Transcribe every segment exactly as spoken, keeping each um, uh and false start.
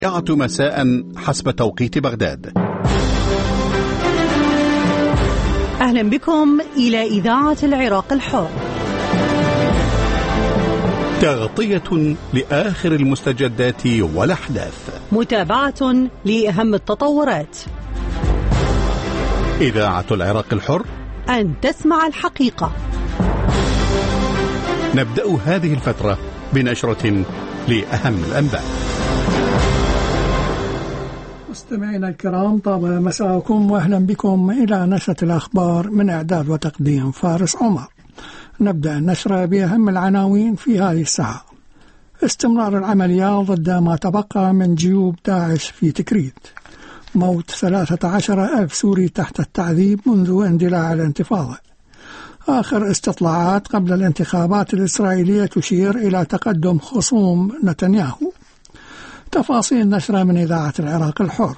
مساء حسب توقيت بغداد. أهلا بكم إلى إذاعة العراق الحر، تغطية لآخر المستجدات والأحداث، متابعة لأهم التطورات. إذاعة العراق الحر، أن تسمع الحقيقة. نبدأ هذه الفترة بنشرة لأهم الأنباء. مستمعينا الكرام، طاب مساءكم وأهلا بكم إلى نشرة الأخبار من إعداد وتقديم فارس عمر. نبدأ النشرة بأهم العناوين في هذه الساعة. استمرار العمليات ضد ما تبقى من جيوب داعش في تكريت. موت ثلاثة عشر ألف سوري تحت التعذيب منذ اندلاع الانتفاضة. آخر استطلاعات قبل الانتخابات الإسرائيلية تشير إلى تقدم خصوم نتنياهو. تفاصيل نشرة من إذاعة العراق الحر.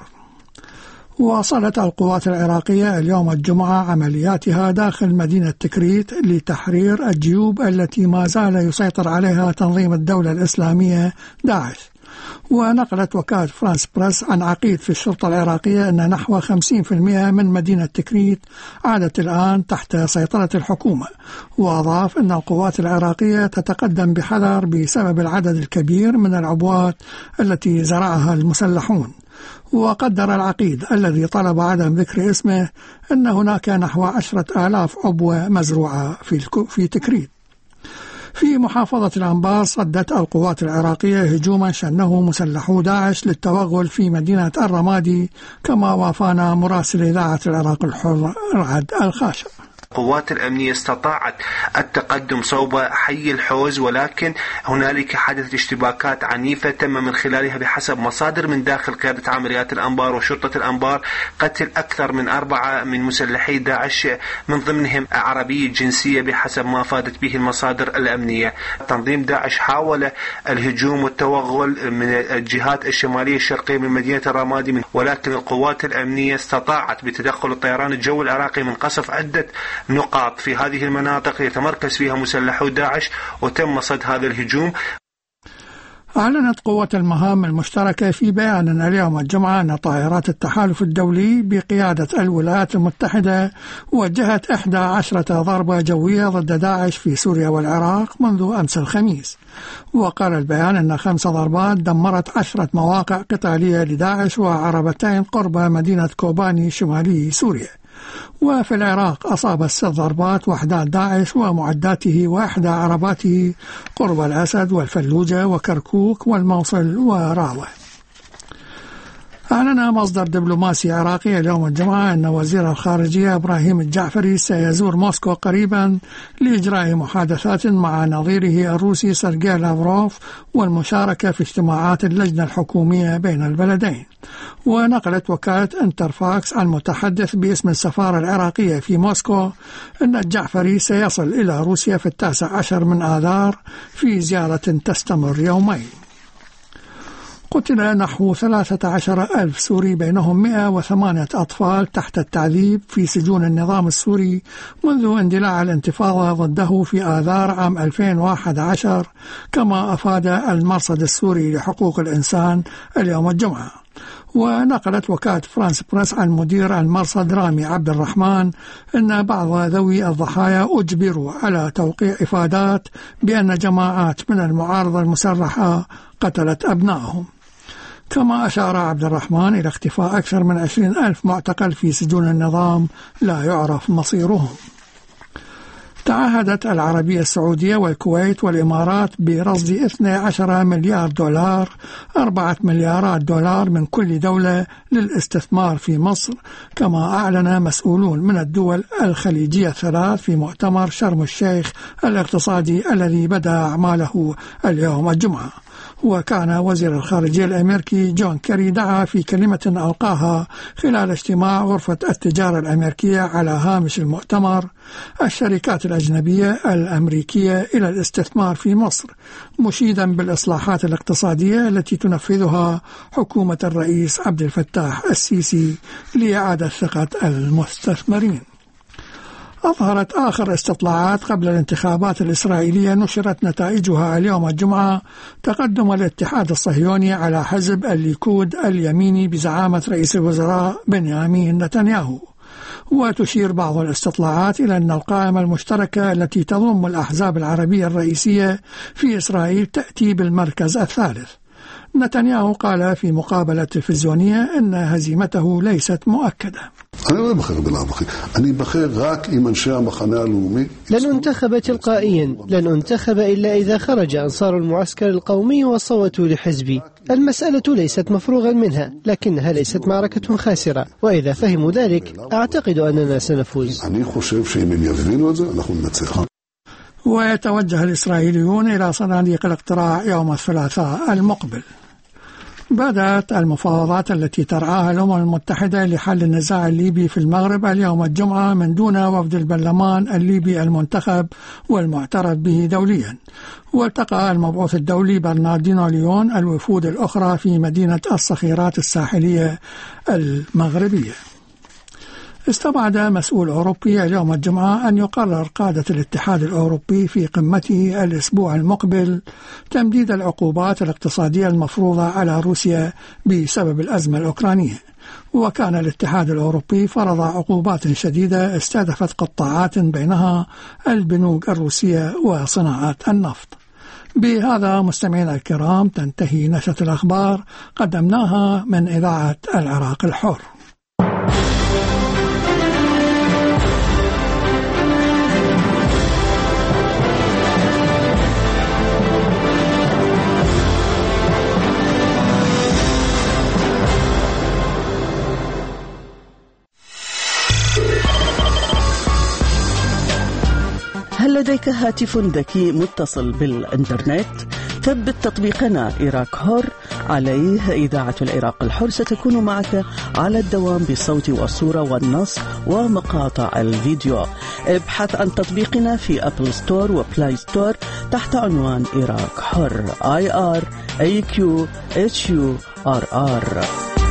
واصلت القوات العراقية اليوم الجمعة عملياتها داخل مدينة تكريت لتحرير الجيوب التي ما زال يسيطر عليها تنظيم الدولة الإسلامية داعش. ونقلت وكالة فرانس بريس عن عقيد في الشرطة العراقية أن نحو خمسين بالمئة من مدينة تكريت عادت الآن تحت سيطرة الحكومة. وأضاف أن القوات العراقية تتقدم بحذر بسبب العدد الكبير من العبوات التي زرعها المسلحون. وقدر العقيد الذي طلب عدم ذكر اسمه أن هناك نحو عشرة آلاف عبوة مزروعة في في تكريت. في محافظة الأنبار صدت القوات العراقية هجوما شنه مسلحو داعش للتوغل في مدينة الرمادي، كما وافانا مراسل إذاعة العراق الحر رعد الخاشع. القوات الأمنية استطاعت التقدم صوب حي الحوز، ولكن هنالك حدثت اشتباكات عنيفة تم من خلالها بحسب مصادر من داخل قيادة عمليات الأنبار وشرطة الأنبار قتل أكثر من أربعة من مسلحي داعش، من ضمنهم عربي الجنسية بحسب ما أفادت به المصادر الأمنية. تنظيم داعش حاول الهجوم والتوغل من الجهات الشمالية الشرقية من مدينة الرمادي، ولكن القوات الأمنية استطاعت بتدخل الطيران الجوي العراقي من قصف عدة نقاط في هذه المناطق يتمركز فيها مسلحو داعش، وتم صد هذا الهجوم. أعلنت قوة المهام المشتركة في بيان اليوم الجمعة أن طائرات التحالف الدولي بقيادة الولايات المتحدة وجهت إحدى عشرة ضربة جوية ضد داعش في سوريا والعراق منذ أمس الخميس. وقال البيان أن خمس ضربات دمرت عشرة مواقع قتالية لداعش وعربتين قرب مدينة كوباني شمالي سوريا. وفي العراق أصاب ست ضربات وحدات داعش ومعداته وإحدى عرباته قرب الأسد والفلوجة وكركوك والموصل وراوة. أعلن مصدر دبلوماسي عراقي اليوم الجمعة أن وزير الخارجية إبراهيم الجعفري سيزور موسكو قريبا لإجراء محادثات مع نظيره الروسي سيرجي لافروف والمشاركة في اجتماعات اللجنة الحكومية بين البلدين. ونقلت وكالة انترفاكس عن متحدث باسم السفارة العراقية في موسكو أن الجعفري سيصل إلى روسيا في التاسع عشر من آذار في زيارة تستمر يومين. قتل نحو ثلاثة عشر ألف سوري بينهم مئة وثمانية أطفال تحت التعذيب في سجون النظام السوري منذ اندلاع الانتفاضة ضده في آذار عام ألفين وواحد عشر، كما أفاد المرصد السوري لحقوق الإنسان اليوم الجمعة. ونقلت وكالة فرانس بريس عن مدير المرصد رامي عبد الرحمن أن بعض ذوي الضحايا أجبروا على توقيع إفادات بأن جماعات من المعارضة المسلحة قتلت أبنائهم. كما أشار عبد الرحمن إلى اختفاء أكثر من عشرين ألف معتقل في سجون النظام لا يعرف مصيرهم. تعهدت العربية السعودية والكويت والإمارات برصد اثني عشر مليار دولار، أربعة مليارات دولار من كل دولة للاستثمار في مصر، كما أعلن مسؤولون من الدول الخليجية الثلاث في مؤتمر شرم الشيخ الاقتصادي الذي بدأ أعماله اليوم الجمعة. وكان وزير الخارجية الأمريكي جون كيري دعا في كلمة ألقاها خلال اجتماع غرفة التجارة الأمريكية على هامش المؤتمر الشركات الأجنبية الأمريكية إلى الاستثمار في مصر، مشيدا بالإصلاحات الاقتصادية التي تنفذها حكومة الرئيس عبد الفتاح السيسي لإعادة ثقة المستثمرين. أظهرت آخر استطلاعات قبل الانتخابات الإسرائيلية نشرت نتائجها اليوم الجمعة تقدم الاتحاد الصهيوني على حزب الليكود اليميني بزعامة رئيس الوزراء بنيامين نتنياهو. وتشير بعض الاستطلاعات إلى أن القائمة المشتركة التي تضم الأحزاب العربية الرئيسية في إسرائيل تأتي بالمركز الثالث. نتنياهو قال في مقابلة تلفزيونية أن هزيمته ليست مؤكدة. لن أنتخب تلقائيا، لن أنتخب إلا إذا خرج أنصار المعسكر القومي وصوتوا لحزبي. المسألة ليست مفروغا منها، لكنها ليست معركة خاسرة، وإذا فهموا ذلك أعتقد أننا سنفوز. ويتوجه الإسرائيليون إلى صناديق الاقتراع يوم الثلاثاء المقبل. بدأت المفاوضات التي ترعاها الأمم المتحدة لحل النزاع الليبي في المغرب اليوم الجمعة من دون وفد البرلمان الليبي المنتخب والمعترف به دوليا. والتقى المبعوث الدولي برناردينو ليون الوفود الأخرى في مدينة الصخيرات الساحلية المغربية. استبعد مسؤول أوروبي اليوم الجمعة أن يقرر قادة الاتحاد الأوروبي في قمته الأسبوع المقبل تمديد العقوبات الاقتصادية المفروضة على روسيا بسبب الأزمة الأوكرانية. وكان الاتحاد الأوروبي فرض عقوبات شديدة استهدفت قطاعات بينها البنوك الروسية وصناعة النفط. بهذا مستمعينا الكرام تنتهي نشرة الأخبار قدمناها من إذاعة العراق الحر. هل لديك هاتف ذكي متصل بالإنترنت؟ ثبت تطبيقنا إيراك حر عليه إذاعة العراق الحر ستكون معك على الدوام بالصوت والصورة والنص ومقاطع الفيديو. ابحث عن تطبيقنا في أبل ستور وبلاي ستور تحت عنوان إيراك حر آي آر إيه كيو إتش يو آر آر.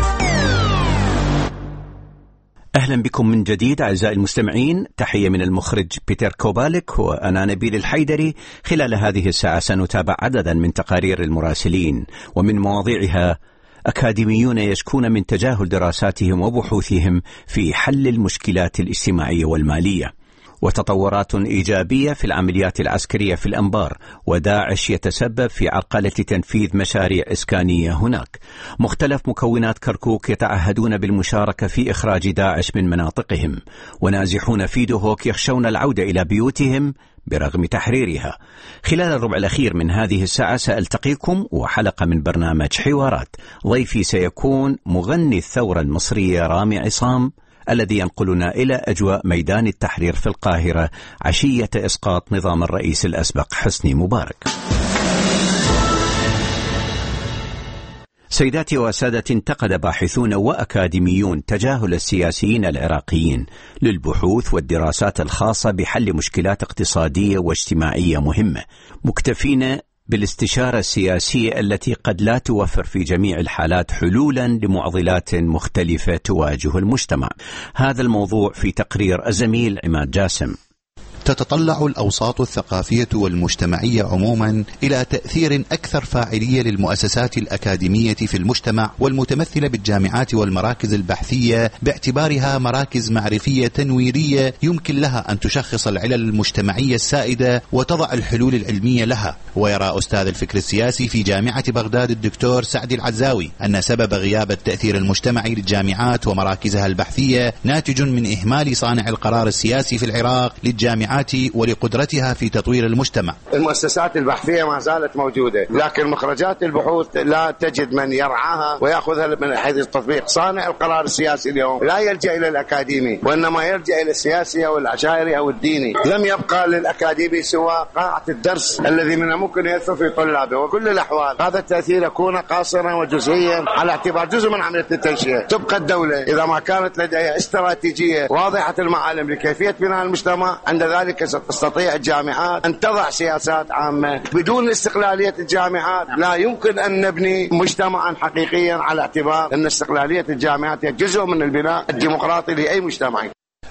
أهلا بكم من جديد أعزائي المستمعين. تحية من المخرج بيتر كوبالك وأنا نبيل الحيدري. خلال هذه الساعة سنتابع عددا من تقارير المراسلين ومن مواضيعها أكاديميون يشكون من تجاهل دراساتهم وبحوثهم في حل المشكلات الاجتماعية والمالية، وتطورات إيجابية في العمليات العسكرية في الأنبار، وداعش يتسبب في عرقلة تنفيذ مشاريع إسكانية هناك. مختلف مكونات كركوك يتعهدون بالمشاركة في إخراج داعش من مناطقهم، ونازحون في دهوك يخشون العودة إلى بيوتهم برغم تحريرها. خلال الربع الأخير من هذه الساعة سألتقيكم وحلقة من برنامج حوارات. ضيفي سيكون مغني الثورة المصرية رامي عصام الذي ينقلنا إلى أجواء ميدان التحرير في القاهرة عشية إسقاط نظام الرئيس الأسبق حسني مبارك. سيداتي وسادتي، انتقد باحثون وأكاديميون تجاهل السياسيين العراقيين للبحوث والدراسات الخاصة بحل مشكلات اقتصادية واجتماعية مهمة، مكتفين بالاستشارة السياسية التي قد لا توفر في جميع الحالات حلولا لمعضلات مختلفة تواجه المجتمع. هذا الموضوع في تقرير الزميل عماد جاسم. تتطلع الأوساط الثقافية والمجتمعية عموما إلى تأثير أكثر فاعلية للمؤسسات الأكاديمية في المجتمع والمتمثلة بالجامعات والمراكز البحثية باعتبارها مراكز معرفية تنويرية يمكن لها أن تشخص العلل المجتمعية السائدة وتضع الحلول العلمية لها. ويرى أستاذ الفكر السياسي في جامعة بغداد الدكتور سعد العزاوي أن سبب غياب التأثير المجتمعي للجامعات ومراكزها البحثية ناتج من إهمال صانع القرار السياسي في العراق للجامعات ولقدرتها في تطوير المجتمع. المؤسسات البحثية ما زالت موجودة، لكن مخرجات البحوث لا تجد من يرعاها ويأخذها من حيث التطبيق. صانع القرار السياسي اليوم لا يلجأ إلى الأكاديمي، وإنما يلجأ إلى السياسي أو العشائري أو الديني. لم يبقى للأكاديمي سوى قاعة الدرس الذي من الممكن يأثر في طلابه. وكل الأحوال هذا التأثير يكون قاصرا وجزئيا على اعتبار جزء من عملية التنشئة. تبقى الدولة إذا ما كانت لديها استراتيجية واضحة المعالم لكيفية بناء المجتمع، عند ذلك ستستطيع الجامعات أن تضع سياسات عامة. بدون استقلالية الجامعات لا يمكن أن نبني مجتمعا حقيقيا، على اعتبار أن استقلالية الجامعات هي جزء من البناء الديمقراطي لأي مجتمع.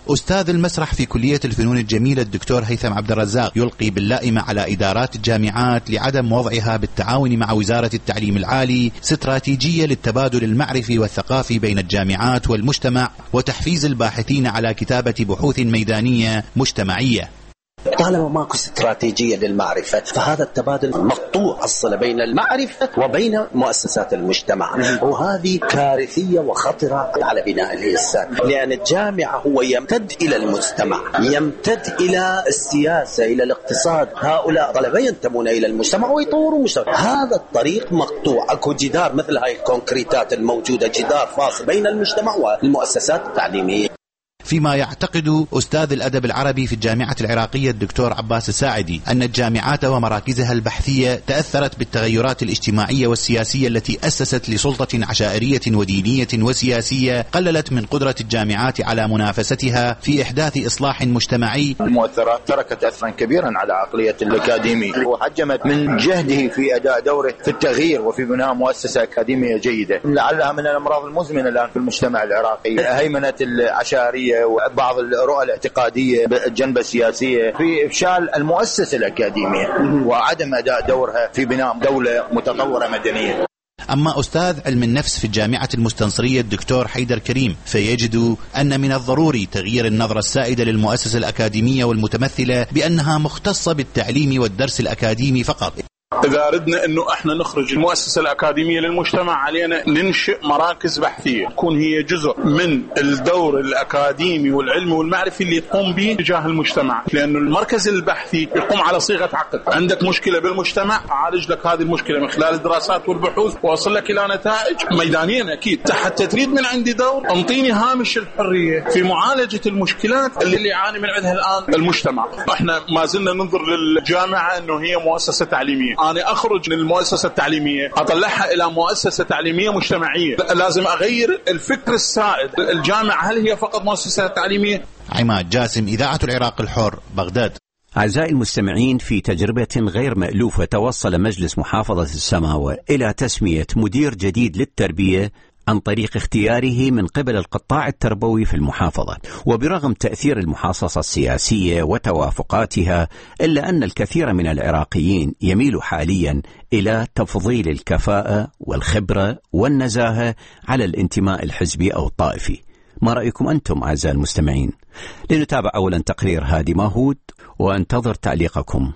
أستاذ المسرح في كلية الفنون الجميلة الدكتور هيثم عبد الرزاق يلقي باللائمة على إدارات الجامعات لعدم وضعها بالتعاون مع وزارة التعليم العالي استراتيجية للتبادل المعرفي والثقافي بين الجامعات والمجتمع وتحفيز الباحثين على كتابة بحوث ميدانية مجتمعية. طالما ماكو استراتيجية للمعرفة فهذا التبادل مقطوع الصلة بين المعرفة وبين مؤسسات المجتمع، وهذه كارثية وخطرة على بناء الإنسان، لأن الجامعة هو يمتد إلى المجتمع، يمتد إلى السياسة، إلى الاقتصاد. هؤلاء طلبة ينتمون إلى المجتمع ويطوروا المجتمع. هذا الطريق مقطوع. أكو جدار مثل هاي الكونكريتات الموجودة، جدار فاصل بين المجتمع والمؤسسات التعليمية. فيما يعتقد أستاذ الأدب العربي في الجامعة العراقية الدكتور عباس الساعدي أن الجامعات ومراكزها البحثية تأثرت بالتغيرات الاجتماعية والسياسية التي أسست لسلطة عشائرية ودينية وسياسية قللت من قدرة الجامعات على منافستها في إحداث إصلاح مجتمعي. المؤثرات تركت أثرا كبيرا على عقلية الأكاديمي وحجمت من جهده في أداء دوره في التغيير وفي بناء مؤسسة أكاديمية جيدة. لعلها من الأمراض المزمنة الآن في المجتمع العراقي هيمنة العشائرية وبعض الرؤى الاعتقادية بالجنبة السياسية في إفشال المؤسسة الأكاديمية وعدم أداء دورها في بناء دولة متطورة مدنية. أما أستاذ علم النفس في الجامعة المستنصرية الدكتور حيدر كريم فيجد أن من الضروري تغيير النظرة السائدة للمؤسسة الأكاديمية والمتمثلة بأنها مختصة بالتعليم والدرس الأكاديمي فقط. إذا أردنا أنه إحنا نخرج المؤسسة الأكاديمية للمجتمع علينا ننشئ مراكز بحثية تكون هي جزء من الدور الأكاديمي والعلمي والمعرفي اللي تقوم به تجاه المجتمع، لأنه المركز البحثي يقوم على صيغة عقد. عندك مشكلة بالمجتمع أعالج لك هذه المشكلة من خلال الدراسات والبحوث وأوصل لك إلى نتائج ميدانية. أكيد حتى تريد من عندي دور أنطيني هامش الحرية في معالجة المشكلات اللي يعاني من عندها الآن المجتمع. إحنا ما زلنا ننظر للجامعة أنه هي مؤسسة تعليمية. أنا أخرج من المؤسسة التعليمية أطلعها إلى مؤسسة تعليمية مجتمعية. لازم أغير الفكر السائد. الجامعة هل هي فقط مؤسسة تعليمية؟ عماد جاسم، إذاعة العراق الحر، بغداد. أعزائي المستمعين، في تجربة غير مألوفة توصل مجلس محافظة السماوة إلى تسمية مدير جديد للتربية عن طريق اختياره من قبل القطاع التربوي في المحافظة. وبرغم تأثير المحاصصة السياسية وتوافقاتها، إلا أن الكثير من العراقيين يميل حاليا إلى تفضيل الكفاءة والخبرة والنزاهة على الانتماء الحزبي أو الطائفي. ما رأيكم أنتم أعزائي المستمعين؟ لنتابع أولا تقرير هادي ماهود وانتظر تعليقكم.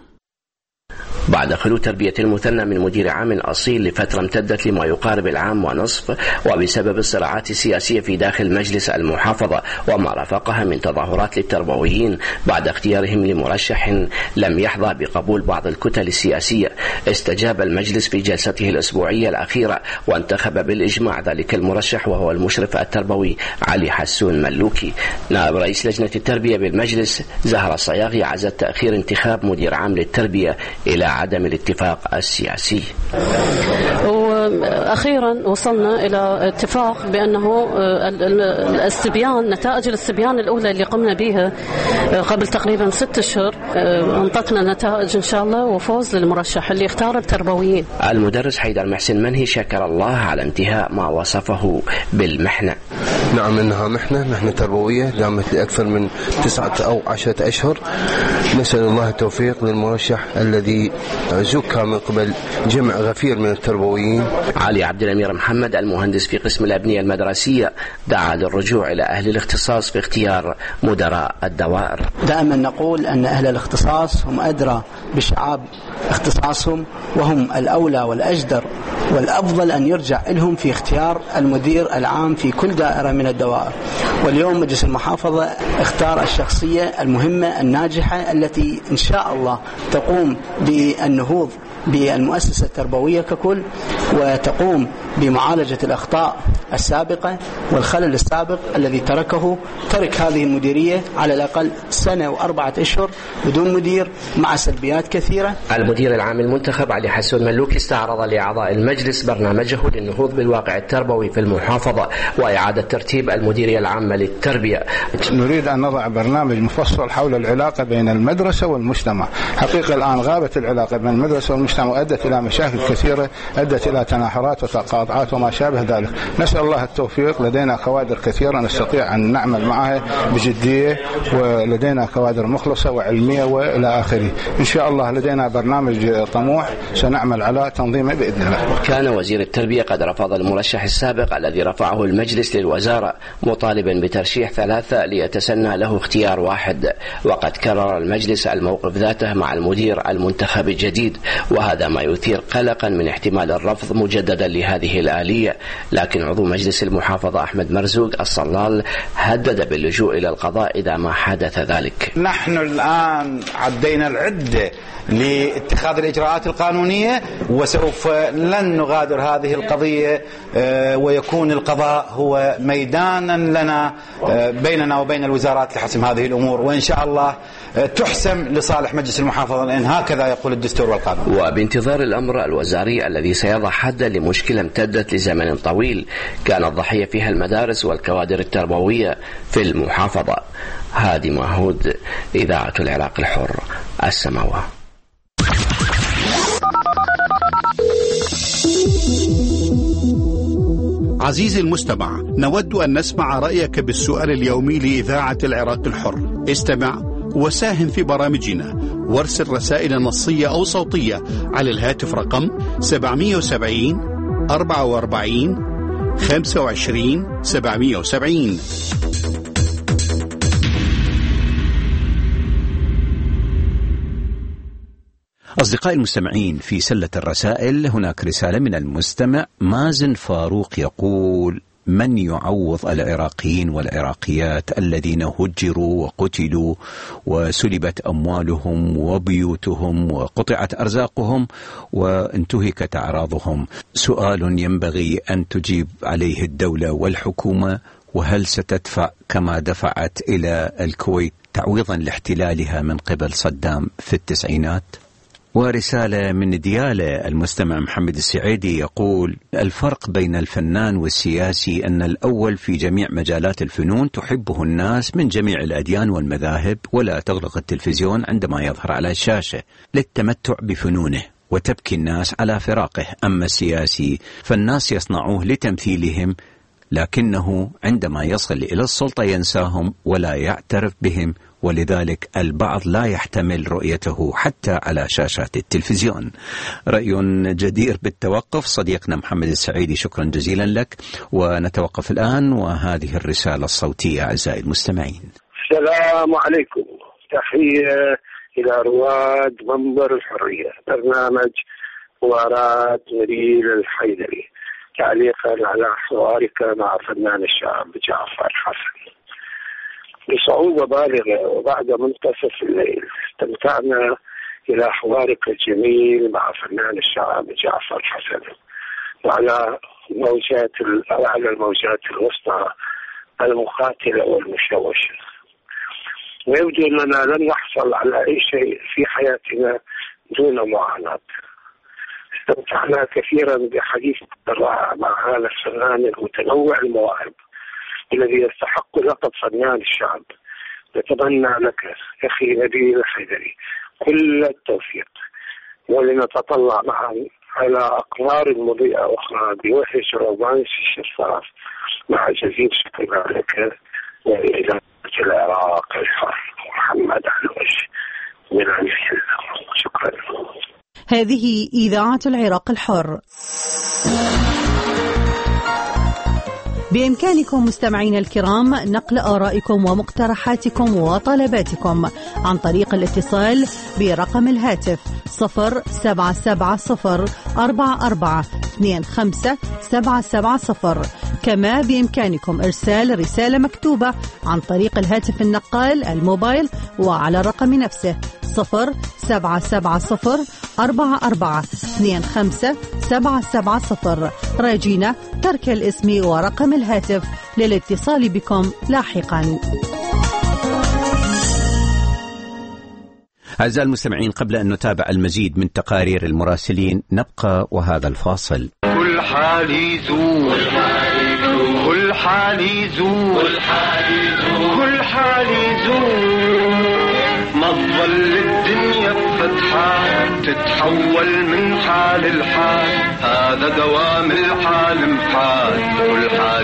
بعد خلو تربية المثنى من مدير عام أصيل لفترة امتدت لما يقارب العام ونصف، وبسبب الصراعات السياسية في داخل مجلس المحافظة وما رافقها من تظاهرات للتربويين بعد اختيارهم لمرشح لم يحظى بقبول بعض الكتل السياسية، استجاب المجلس في جلسته الأسبوعية الأخيرة وانتخب بالإجماع ذلك المرشح وهو المشرف التربوي علي حسون ملوكي. نائب رئيس لجنة التربية بالمجلس زهرة الصياغي عزت تأخير انتخاب مدير عام للتربية إلى عدم الاتفاق السياسي. وأخيرا وصلنا إلى اتفاق بأنه الاستبيان، نتائج الاستبيان الأولى اللي قمنا بها قبل تقريبا ست أشهر انطتنا نتائج إن شاء الله وفوز للمرشح اللي اختار التربويين. المدرس حيدر محسن منهي شكر الله على انتهاء ما وصفه بالمحنة. نعم، إنها محنة محنة تربوية دامت لأكثر من تسعة أو عشرة أشهر. نسأل الله التوفيق للمرشح الذي زكى من قبل جمع غفير من التربويين. علي عبد الأمير محمد المهندس في قسم الأبنية المدرسية دعا للرجوع إلى أهل الاختصاص في اختيار مدراء الدوائر. دائما نقول أن أهل الاختصاص هم أدرى بشعاب اختصاصهم وهم الأولى والأجدر والأفضل أن يرجع لهم في اختيار المدير العام في كل دائرة من الدوائر. واليوم مجلس المحافظة اختار الشخصية المهمة الناجحة التي إن شاء الله تقوم بالنهوض بالمؤسسة التربوية ككل وتقوم بمعالجة الأخطاء السابقة والخلل السابق الذي تركه ترك هذه المديرية على الأقل سنة وأربعة أشهر بدون مدير مع سلبيات كثيرة. المدير العام المنتخب علي حسون ملوكي استعرض لأعضاء المجلس برنامجه للنهوض بالواقع التربوي في المحافظة وإعادة ترتيب المديرية العامة للتربية. نريد أن نضع برنامج مفصل حول العلاقة بين المدرسة والمجتمع. حقيقة الآن غابت العلاقة بين المدرسة والمجتمع وأدت إلى مشاكل كثيرة، أدت إلى تناحرات وتقاطعات وما شابه ذلك. نسأل نسأل الله التوفيق. لدينا كوادر كثيرة نستطيع أن نعمل معها بجدية، ولدينا كوادر مخلصة وعلمية وإلى آخره. إن شاء الله لدينا برنامج طموح سنعمل على تنظيمه بإذن الله. كان وزير التربية قد رفض المرشح السابق الذي رفعه المجلس للوزارة مطالبا بترشيح ثلاثة ليتسنى له اختيار واحد، وقد كرر المجلس الموقف ذاته مع المدير المنتخب الجديد، وهذا ما يثير قلقا من احتمال الرفض مجددا لهذه الآلية. لكن عضو مجلس المحافظة أحمد مرزوق الصلال هدد باللجوء إلى القضاء إذا ما حدث ذلك. نحن الآن عدينا العدة لاتخاذ الإجراءات القانونية، وسوف لن نغادر هذه القضية، ويكون القضاء هو ميدانا لنا بيننا وبين الوزارات لحسم هذه الأمور، وإن شاء الله تحسم لصالح مجلس المحافظة، لأن هكذا يقول الدستور والقانون. وبانتظار الأمر الوزاري الذي سيضع حدا لمشكلة امتدت لزمن طويل كانت ضحية فيها المدارس والكوادر التربوية في المحافظة. هادي معهود، إذاعة العراق الحر، السماوة. عزيزي المستمع، نود أن نسمع رأيك بالسؤال اليومي لإذاعة العراق الحر. استمع وساهم في برامجنا وارسل رسائل نصية أو صوتية على الهاتف رقم سبعمئة وسبعين أربعة وأربعين خمسة وعشرين سبعمئة وسبعين. أصدقائي المستمعين، في سلة الرسائل هناك رسالة من المستمع مازن فاروق يقول: من يعوض العراقيين والعراقيات الذين هجروا وقتلوا وسلبت أموالهم وبيوتهم وقطعت أرزاقهم وانتهكت أعراضهم؟ سؤال ينبغي أن تجيب عليه الدولة والحكومة، وهل ستدفع كما دفعت إلى الكويت تعويضا لاحتلالها من قبل صدام في التسعينات؟ ورسالة من ديالة المستمع محمد السعيدي يقول: الفرق بين الفنان والسياسي أن الأول في جميع مجالات الفنون تحبه الناس من جميع الأديان والمذاهب، ولا تغلق التلفزيون عندما يظهر على الشاشة للتمتع بفنونه، وتبكي الناس على فراقه. أما السياسي فالناس يصنعوه لتمثيلهم، لكنه عندما يصل إلى السلطة ينساهم ولا يعترف بهم، ولذلك البعض لا يحتمل رؤيته حتى على شاشات التلفزيون. رأي جدير بالتوقف صديقنا محمد السعيدي، شكرا جزيلا لك. ونتوقف الآن وهذه الرسالة الصوتية أعزائي المستمعين. السلام عليكم، تحية إلى رواد منبر الحرية، برنامج حوارات نبيل الحيدري، تعليقا على حوارك مع فنان الشاب جعفر حسن. بصعوبة بالغة وبعد منتصف الليل استمتعنا إلى حوارك الجميل مع فنان الشعب جعفر حسن، وعلى موجات على الموجات الوسطى المقاتلة والمشوشة. ويبدو أننا لن نحصل على أي شيء في حياتنا دون معاناة. استمتعنا كثيرا بحديث الرائع مع هذا الفنان المتنوع المواهب الذي يستحق لقب فنان الشعب. نتمنى لك أخي نبيل الحيدري كل التوفيق، ولنتطلع معا على أقمار مضيئة أخرى بوحش رومانسي الشفاف مع جزيل شكر لك وإلى العراق الحر. محمد علوش من الحلة. شكرا. هذه إذاعة العراق الحر. بإمكانكم مستمعين الكرام نقل آرائكم ومقترحاتكم وطلباتكم عن طريق الاتصال برقم الهاتف صفر سبعة سبعة صفر أربعة أربعة اثنين خمسة سبعة سبعة صفر. كما بإمكانكم إرسال رسالة مكتوبة عن طريق الهاتف النقال الموبايل وعلى الرقم نفسه صفر سبعة سبعة صفر أربعة أربعة اثنين خمسة سبعة سبعة صفر. راجينا ترك الاسم ورقم الهاتف للاتصال بكم لاحقا. أعزائي المستمعين، قبل أن نتابع المزيد من تقارير المراسلين نبقى وهذا الفاصل. كل حال يزول، كل حال يزول، كل حال يزول، ما تظل الدنيا بفتحة تتحول من حال لحال، هذا دوام الحال محال. كل حال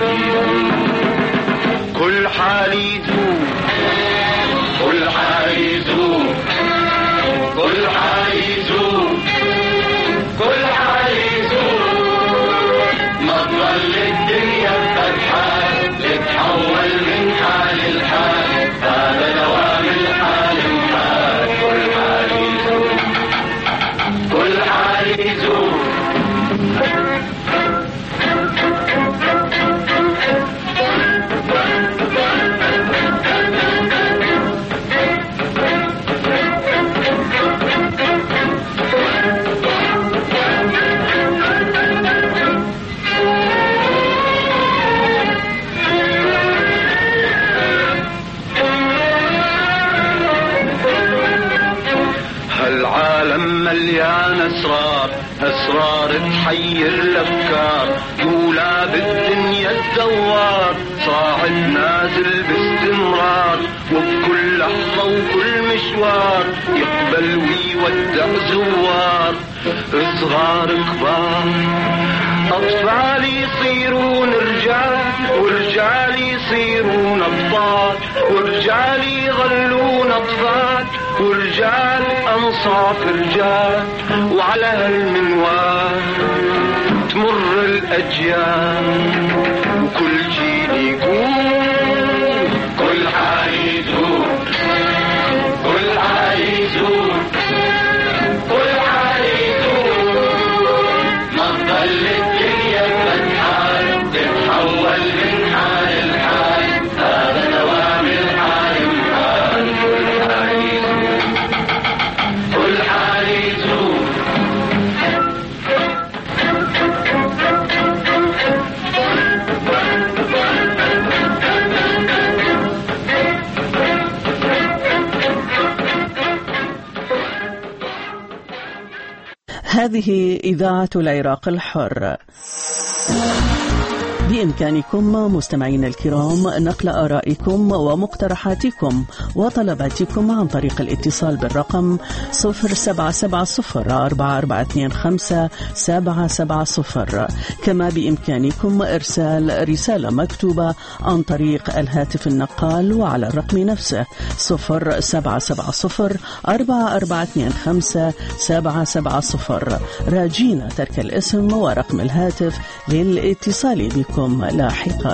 أسرار تحير الأفكار، يولى بالدنيا الدوار، صاعد نازل باستمرار، وبكل لحظة وكل مشوار يقبل ويودع زوار. صغار كبار أطفال يصيرون رجال، ورجال يصيرون أبطال، ورجال يظلون أطفال، ورجال أنصاف رجال. وعلى هالمنوال تمر الأجيال، وكل جيل يقول كل حال يدور، كل حال يدور، كل حال يدور. ما تضل الدنيا بحال، تتحول من حال لحال، هذا دوام الحال محال. كل حال يدور، كل حال يدور. هذه إذاعة العراق الحر. بإمكانكم مستمعين الكرام نقل آرائكم ومقترحاتكم وطلباتكم عن طريق الاتصال بالرقم صفر سبعة سبعة صفر أربعة أربعة اثنين خمسة سبعة سبعة صفر. كما بإمكانكم إرسال رسالة مكتوبة عن طريق الهاتف النقال وعلى الرقم نفسه صفر سبعة سبعة صفر أربعة أربعة اثنين خمسة سبعة سبعة صفر، راجين ترك الاسم ورقم الهاتف للاتصال بكم لاحقا.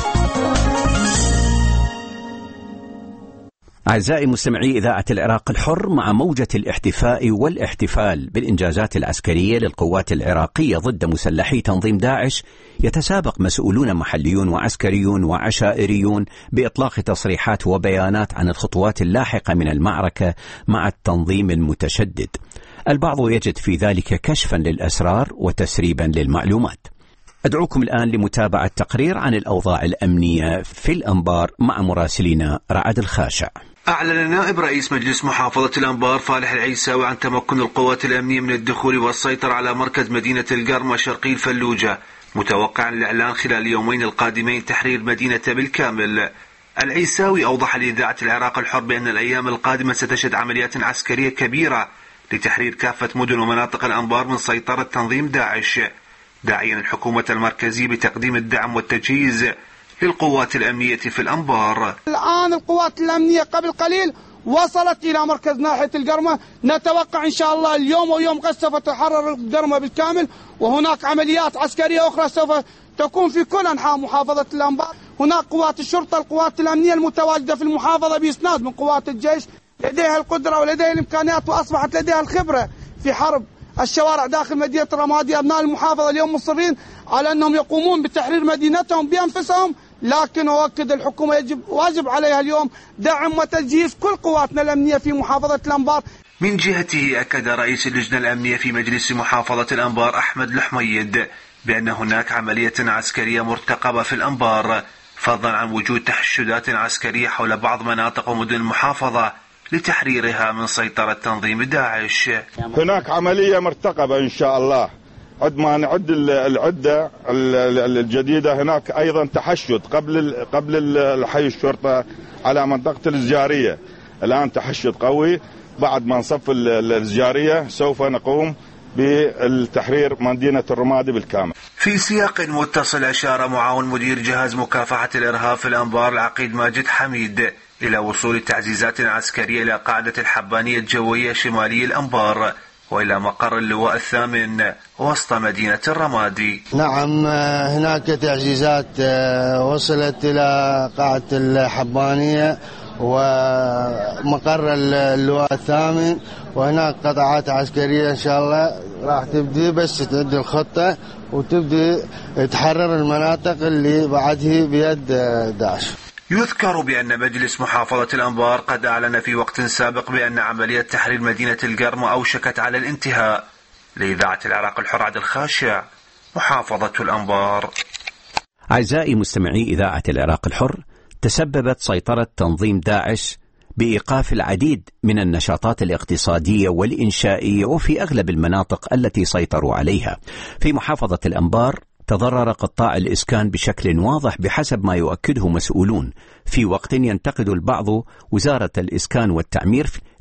أعزائي مستمعي إذاعة العراق الحر، مع موجة الاحتفاء والاحتفال بالإنجازات العسكرية للقوات العراقية ضد مسلحي تنظيم داعش، يتسابق مسؤولون محليون وعسكريون وعشائريون بإطلاق تصريحات وبيانات عن الخطوات اللاحقة من المعركة مع التنظيم المتشدد. البعض يجد في ذلك كشفا للأسرار وتسريبا للمعلومات. أدعوكم الآن لمتابعة تقرير عن الأوضاع الأمنية في الأنبار مع مراسلنا رعد الخاشع. أعلن نائب رئيس مجلس محافظة الأنبار فالح العيساوي عن تمكن القوات الأمنية من الدخول والسيطرة على مركز مدينة القرمة شرقي الفلوجة، متوقعا الإعلان خلال اليومين القادمين تحرير مدينة بالكامل. العيساوي أوضح لإذاعة العراق الحر بأن الأيام القادمة ستشهد عمليات عسكرية كبيرة لتحرير كافة مدن ومناطق الأنبار من سيطرة تنظيم داعش، داعيا الحكومة المركزية بتقديم الدعم والتجهيز للقوات الأمنية في الأنبار. الآن القوات الأمنية قبل قليل وصلت إلى مركز ناحية القرمة، نتوقع إن شاء الله اليوم ويوم غد سوف تحرر القرمة بالكامل، وهناك عمليات عسكرية أخرى سوف تكون في كل أنحاء محافظة الأنبار. هناك قوات الشرطة، القوات الأمنية المتواجدة في المحافظة بإسناد من قوات الجيش، لديها القدرة ولديها الإمكانيات وأصبحت لديها الخبرة في حرب الشوارع داخل مدينة الرمادي. أبناء المحافظة اليوم مصرين على أنهم يقومون بتحرير مدينتهم بأنفسهم، لكن أؤكد الحكومة يجب واجب عليها اليوم دعم وتجهيز كل قواتنا الأمنية في محافظة الأنبار. من جهته أكد رئيس اللجنة الأمنية في مجلس محافظة الأنبار أحمد الحميد بأن هناك عملية عسكرية مرتقبة في الأنبار، فضلا عن وجود تحشدات عسكرية حول بعض مناطق ومدن المحافظة لتحريرها من سيطرة تنظيم داعش. هناك عملية مرتقبة إن شاء الله، عد ما نعد العدة الجديدة. هناك أيضا تحشد قبل قبل الحي الشرطة على منطقة الزجارية، الآن تحشد قوي. بعد ما نصف الزجارية سوف نقوم بالتحرير مدينة الرمادي بالكامل. في سياق متصل أشار معاون مدير جهاز مكافحة الإرهاب في الأنبار العقيد ماجد حميد إلى وصول تعزيزات عسكرية إلى قاعدة الحبانية الجوية شمالي الأنبار وإلى مقر اللواء الثامن وسط مدينة الرمادي. نعم، هناك تعزيزات وصلت إلى قاعدة الحبانية ومقر اللواء الثامن، وهناك قطاعات عسكرية إن شاء الله راح تبدي بس تعد الخطة وتبدي تحرر المناطق اللي بعدها بيد داعش. يذكر بأن مجلس محافظة الأنبار قد أعلن في وقت سابق بأن عملية تحرير مدينة القرمة أوشكت على الانتهاء. لإذاعة العراق الحر عبد الخاشع، محافظة الأنبار. أعزائي مستمعي إذاعة العراق الحر، تسببت سيطرة تنظيم داعش بإيقاف العديد من النشاطات الاقتصادية والإنشائية وفي أغلب المناطق التي سيطروا عليها. في محافظة الأنبار تضرر قطاع الإسكان بشكل واضح بحسب ما يؤكده مسؤولون، في وقت ينتقد البعض وزارة الإسكان والتعمير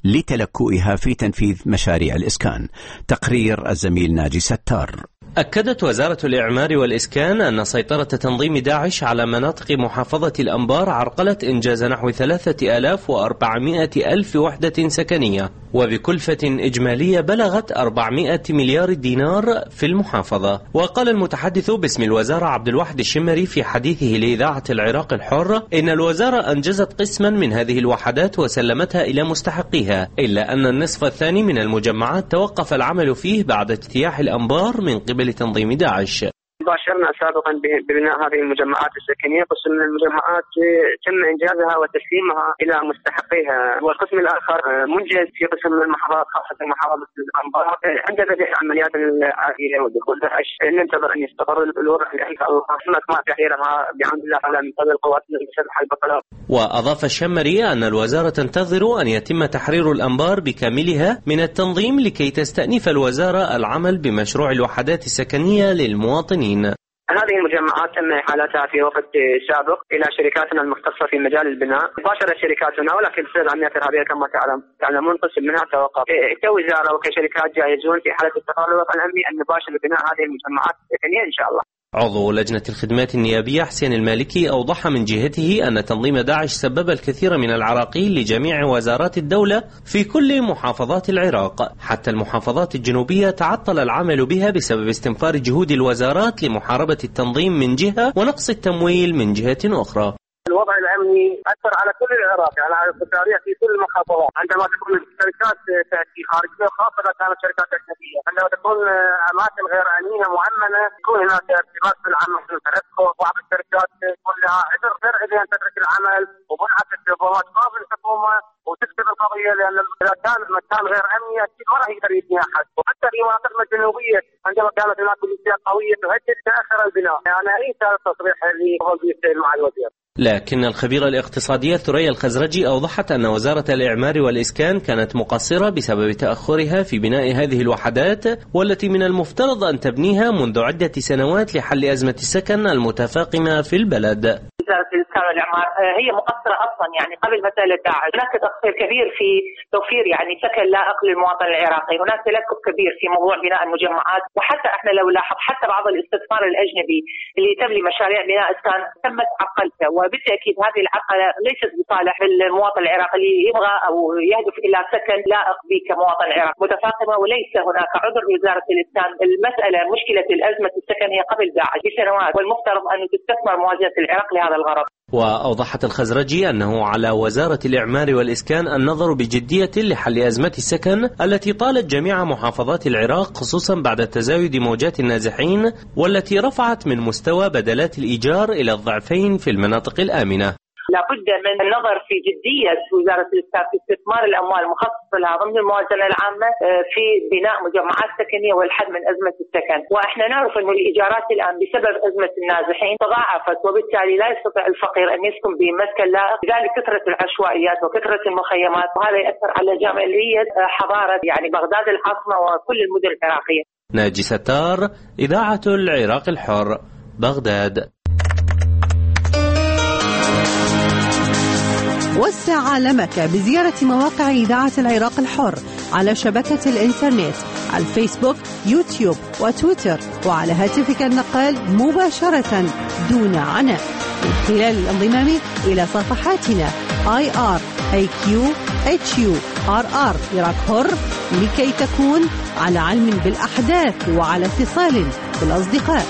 لتلكؤها في تنفيذ مشاريع الإسكان. تقرير الزميل ناجي ستار. أكدت وزارة الإعمار والإسكان أن سيطرة تنظيم داعش على مناطق محافظة الأنبار عرقلت إنجاز نحو ثلاثة آلاف وأربعمائة ألف وحدة سكنية وبكلفة إجمالية بلغت أربعمائة مليار دينار في المحافظة. وقال المتحدث باسم الوزارة عبد الواحد الشمري في حديثه لإذاعة العراق الحر إن الوزارة أنجزت قسما من هذه الوحدات وسلمتها إلى مستحقيها، إلا أن النصف الثاني من المجمعات توقف العمل فيه بعد اجتياح الأنبار من قبل تنظيم داعش. باشرنا سابقا ببناء هذه المجمعات السكنية، قسم من المجمعات تم إنجازها وتسليمها إلى مستحقيها، والقسم الآخر منجز في قسم من المحافظات خاصة محافظة الأنبار عند بدء العمليات العادية ودخول داعش. ننتظر أن يستقر الوضع إن شاء الله، هناك ما تحريرها بعون الله تعالى من قبل القوات المسلحة البطلة. وأضاف الشمري أن الوزارة تنتظر أن يتم تحرير الأنبار بكاملها من التنظيم لكي تستأنف الوزارة العمل بمشروع الوحدات السكنية للمواطنين. هذه المجمعات تم إحالتها في وقت سابق إلى شركاتنا المختصة في مجال البناء. باشرت شركاتنا، ولكن بسبب العمليات الإرهابية كما تعلم تعلمون قسم منها توقف. كوزارة وكشركات جاهزون في حالة استقرار الوضع الأمني أن نباشر بناء هذه المجمعات السكنية إن شاء الله. عضو لجنة الخدمات النيابية حسين المالكي أوضح من جهته أن تنظيم داعش سبب الكثير من العراقيل لجميع وزارات الدولة في كل محافظات العراق، حتى المحافظات الجنوبية تعطل العمل بها بسبب استنفار جهود الوزارات لمحاربة التنظيم من جهة ونقص التمويل من جهة أخرى. الوضع الأمني أثر على كل العراق، يعني على البطارية في كل المحافظات. عندما تكون الشركات تأتي خارجية خاصة إذا كانت شركات أجنبية، عندما تكون أماكن غير آمنة مؤمنة يكون هناك ارتباط في العمل في التنكر. بعض الشركات يكون لها عذر غير أن تترك العمل وبنعت التليفونات قابل الحكومة وتكتب القضية، لأن إذا كان المكان غير أمني أكيد ما راح يقدر يبني أحد. وحتى في مناطقنا الجنوبية عندما كانت هناك بوليسيات قوية تهدد تأخر البناء. يعني أريد هذا التصريح اللي هو بيصير مع الوزير. لكن الخبيرة الاقتصادية ثريا الخزرجي أوضحت أن وزارة الإعمار والإسكان كانت مقصرة بسبب تأخرها في بناء هذه الوحدات، والتي من المفترض أن تبنيها منذ عدة سنوات لحل أزمة السكن المتفاقمة في البلد. وزارة الإسكان والإعمار هي مقصرة أصلا، يعني قبل مسألة داعش هناك تقصير كبير في توفير يعني سكن لائق للمواطن العراقي، هناك تلكؤ كبير في موضوع بناء المجمعات. وحتى احنا لو لاحظ حتى بعض الاستثمار الأجنبي اللي تبني مشاريع بناء إسكان تمت عقلته، وبالتأكيد هذه العقلة ليست بصالح المواطن العراقي اللي يبغى أو يهدف إلى سكن لائق به كمواطن عراقي متفاقمة. وليس هناك عذر لوزارة الإسكان، المسألة مشكلة الأزمة السكن هي قبل داعش بسنوات، والمفترض أن تستثمر موازنة العراق لهذا الغرض. وأوضحت الخزرجي أنه على وزارة الإعمار والإسكان النظر بجدية لحل أزمة السكن التي طالت جميع محافظات العراق، خصوصا بعد تزايد موجات النازحين والتي رفعت من مستوى بدلات الإيجار إلى الضعفين في المناطق الآمنة. لابد من النظر في جدية وزارة الإسكان في استثمار الأموال المخصصة لها ضمن الموازنة العامة في بناء مجمعات سكنية والحد من أزمة السكن. وإحنا نعرف أن الإيجارات الآن بسبب أزمة النازحين تضاعفت، وبالتالي لا يستطيع الفقير أن يسكن بمسكن لائق، لذلك كثرة العشوائيات وكثرة المخيمات، وهذا يأثر على جمالية حضارة يعني بغداد العاصمة وكل المدن العراقية. ناجي ستار، إذاعة العراق الحر، بغداد. وسع عالمك بزيارة مواقع إذاعة العراق الحر على شبكة الإنترنت على الفيسبوك، يوتيوب وتويتر، وعلى هاتفك النقال مباشرة دون عناء من خلال الانضمام إلى صفحاتنا آي آر إيه كيو إتش يو آر آر عراق حر لكي تكون على علم بالأحداث وعلى اتصال بالأصدقاء.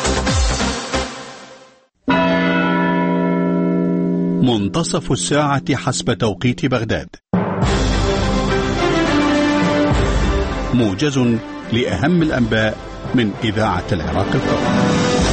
منتصف الساعة حسب توقيت بغداد. موجز لأهم الأنباء من إذاعة العراق الحر.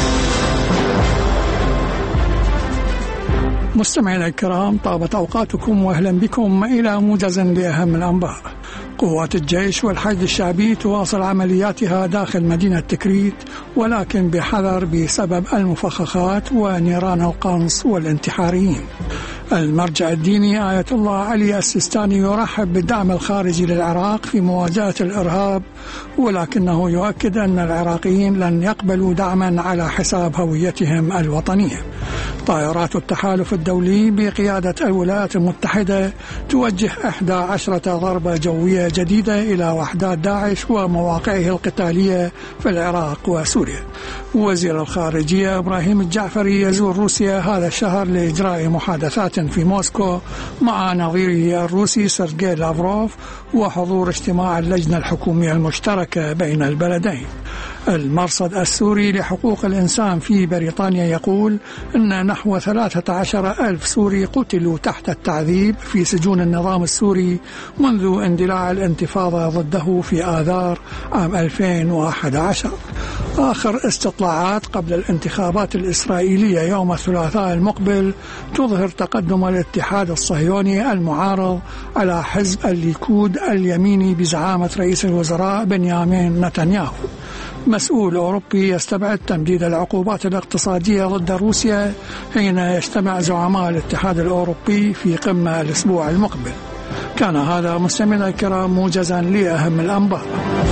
مستمعينا الكرام، طابت أوقاتكم وأهلا بكم إلى موجز لأهم الأنباء. قوات الجيش والحشد الشعبي تواصل عملياتها داخل مدينة تكريت، ولكن بحذر بسبب المفخخات ونيران القنص والانتحاريين. المرجع الديني آية الله علي السيستاني يرحب بالدعم الخارجي للعراق في مواجهة الإرهاب، ولكنه يؤكد أن العراقيين لن يقبلوا دعما على حساب هويتهم الوطنية. طائرات التحالف الدولي بقيادة الولايات المتحدة توجه إحدى عشرة ضربة جوية جديدة إلى وحدات داعش ومواقعه القتالية في العراق وسوريا. وزير الخارجية إبراهيم الجعفري يزور روسيا هذا الشهر لإجراء محادثات في موسكو مع نظيره الروسي سيرجي لافروف وحضور اجتماع اللجنة الحكومية المشتركة بين البلدين. المرصد السوري لحقوق الإنسان في بريطانيا يقول أن نحو ثلاثة عشر ألف سوري قتلوا تحت التعذيب في سجون النظام السوري منذ اندلاع الانتفاضة ضده في آذار عام ألفين وأحد عشر. آخر استطلاعات قبل الانتخابات الإسرائيلية يوم الثلاثاء المقبل تظهر تقدم الاتحاد الصهيوني المعارض على حزب الليكود اليميني بزعامة رئيس الوزراء بنيامين نتنياهو. مسؤول أوروبي يستبعد تمديد العقوبات الاقتصادية ضد روسيا حين يجتمع زعماء الاتحاد الأوروبي في قمة الأسبوع المقبل. كان هذا مستمعينا الكرام موجزا لأهم الأنباء.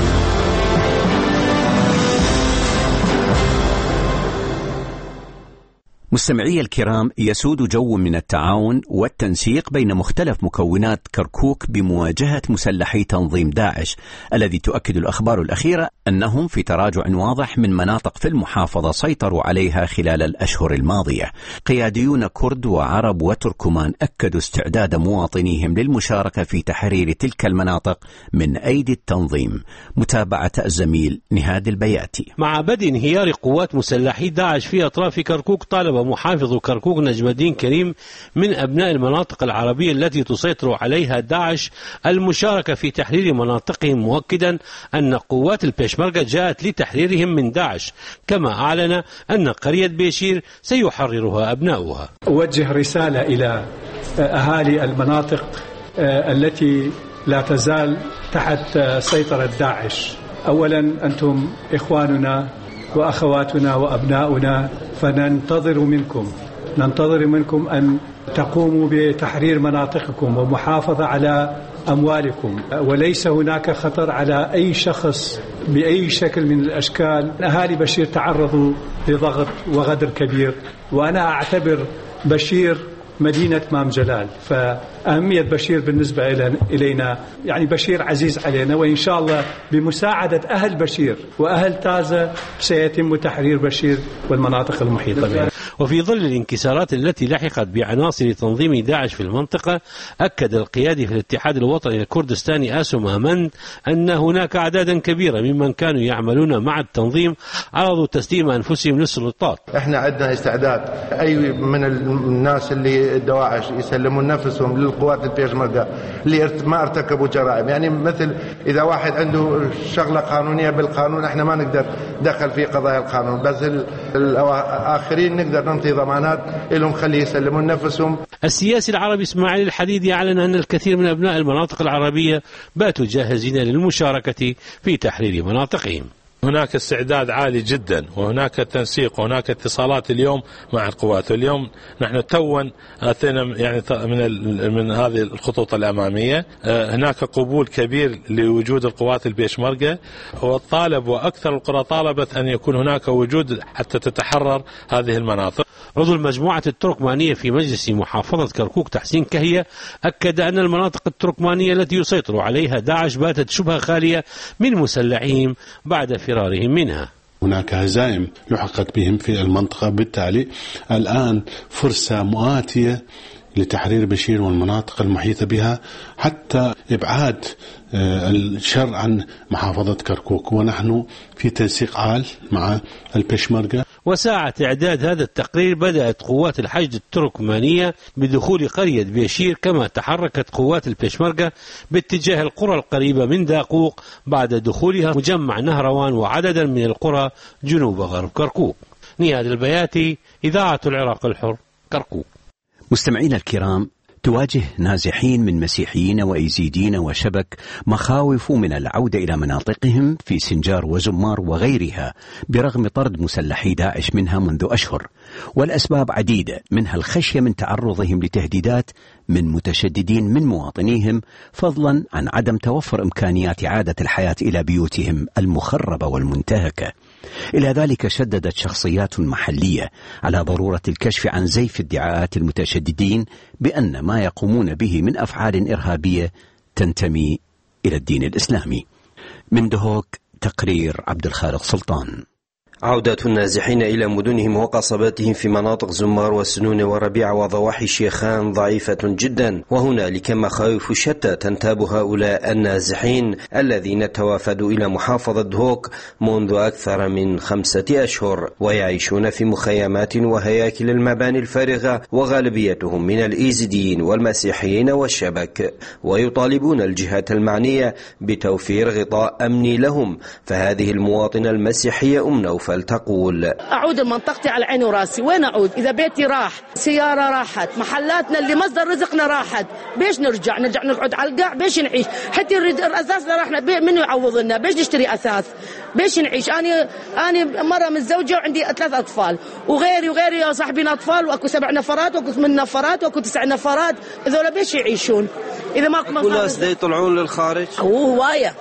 مستمعي الكرام، يسود جو من التعاون والتنسيق بين مختلف مكونات كركوك بمواجهة مسلحي تنظيم داعش، الذي تؤكد الأخبار الأخيرة أنهم في تراجع واضح من مناطق في المحافظة سيطروا عليها خلال الأشهر الماضية. قياديون كرد وعرب وتركمان أكدوا استعداد مواطنيهم للمشاركة في تحرير تلك المناطق من أيدي التنظيم. متابعة الزميل نهاد البياتي. مع بدء انهيار قوات مسلحي داعش في أطراف كركوك، طالب محافظ كركوك نجم الدين كريم من أبناء المناطق العربية التي تسيطر عليها داعش المشاركة في تحرير مناطقهم، مؤكدا أن قوات البيشمركة جاءت لتحريرهم من داعش، كما أعلن أن قرية بيشير سيحررها أبناؤها. أوجه رسالة إلى أهالي المناطق التي لا تزال تحت سيطرة داعش. أولا أنتم إخواننا وأخواتنا وأبناؤنا، فننتظر منكم ننتظر منكم أن تقوموا بتحرير مناطقكم ومحافظة على أموالكم، وليس هناك خطر على أي شخص بأي شكل من الأشكال. أهالي بشير تعرضوا لضغط وغدر كبير، وأنا أعتبر بشير مدينة مام جلال، فأهمية بشير بالنسبة إلينا يعني بشير عزيز علينا، وإن شاء الله بمساعدة أهل بشير وأهل تازة سيتم تحرير بشير والمناطق المحيطة بها. وفي ظل الانكسارات التي لحقت بعناصر تنظيم داعش في المنطقة، أكد القيادي في الاتحاد الوطني الكردستاني آسو مامند أن هناك أعدادا كبيرة ممن كانوا يعملون مع التنظيم عرضوا تسليم أنفسهم للسلطات. احنا عندنا استعداد أي من الناس اللي الدواعش يسلمون نفسهم للقوات البيشمركة اللي ما ارتكبوا جرائم، يعني مثل إذا واحد عنده شغلة قانونية بالقانون احنا ما نقدر دخل في قضايا القانون، بس الآخرين نقدر نعطي ضمانات لهم خليه يسلمون نفسهم. السياسي العربي إسماعيل الحديدي أعلن أن الكثير من أبناء المناطق العربية باتوا جاهزين للمشاركة في تحرير مناطقهم. هناك استعداد عالي جدا، وهناك تنسيق وهناك اتصالات اليوم مع القوات. اليوم نحن تون أتينا يعني من من هذه الخطوط الأمامية، هناك قبول كبير لوجود القوات البيشمركة، والطالب وأكثر القرى طالبت أن يكون هناك وجود حتى تتحرر هذه المناطق. عضو المجموعة التركمانية في مجلس محافظة كركوك تحسين كهية أكد أن المناطق التركمانية التي يسيطر عليها داعش باتت شبه خالية من مسلحين بعد فرارهم منها. هناك هزائم لحقت بهم في المنطقة، بالتالي الآن فرصة مؤاتية لتحرير بشير والمناطق المحيطة بها حتى إبعاد الشر عن محافظة كركوك، ونحن في تنسيق عال مع البيشمركة. وساعة إعداد هذا التقرير بدأت قوات الحشد التركمانية بدخول قرية بيشير، كما تحركت قوات البيشمركة باتجاه القرى القريبة من داقوق بعد دخولها مجمع نهروان وعددا من القرى جنوب غرب كركوك. نهاد البياتي، إذاعة العراق الحر، كركوك. مستمعينا الكرام، تواجه نازحين من مسيحيين وإيزيديين وشبك مخاوف من العودة إلى مناطقهم في سنجار وزمار وغيرها برغم طرد مسلحي داعش منها منذ أشهر. والأسباب عديدة، منها الخشية من تعرضهم لتهديدات من متشددين من مواطنيهم، فضلا عن عدم توفر إمكانيات إعادة الحياة إلى بيوتهم المخربة والمنتهكة. إلى ذلك شددت شخصيات محلية على ضرورة الكشف عن زيف ادعاءات المتشددين بأن ما يقومون به من أفعال إرهابية تنتمي إلى الدين الإسلامي. من دهوك تقرير عبد الخالق سلطان. عودة النازحين إلى مدنهم وقصباتهم في مناطق زمار وسنون وربيع وضواحي شيخان ضعيفة جدا، وهنالك مخاوف شتى تنتاب هؤلاء النازحين الذين توافدوا إلى محافظة دهوك منذ أكثر من خمسة أشهر، ويعيشون في مخيمات وهياكل المباني الفارغة، وغالبيتهم من الإيزيديين والمسيحيين والشبك، ويطالبون الجهات المعنية بتوفير غطاء أمني لهم. فهذه المواطنة المسيحية أم نوفل تقول: أعود منطقتي على عيني وراسي، وين أعود إذا بيتي راح، سيارة راحت، محلاتنا اللي مصدر رزقنا راحت، بيش نرجع نرجع نقعد على القاع، بيش نعيش؟ حتى الأساس اللي راحنا منو يعوض لنا؟ بيش نشتري أساس؟ بيش نعيش؟ أنا أنا مرة متزوجة وعندي ثلاث أطفال، وغيري وغيري يا صاحبين أطفال، وأكو سبع نفرات وأكو ثمان نفرات وأكو تسع نفرات، هذول بيش يعيشون إذا ماكو مصاري؟ كل ناس يطلعون للخارج؟ هواية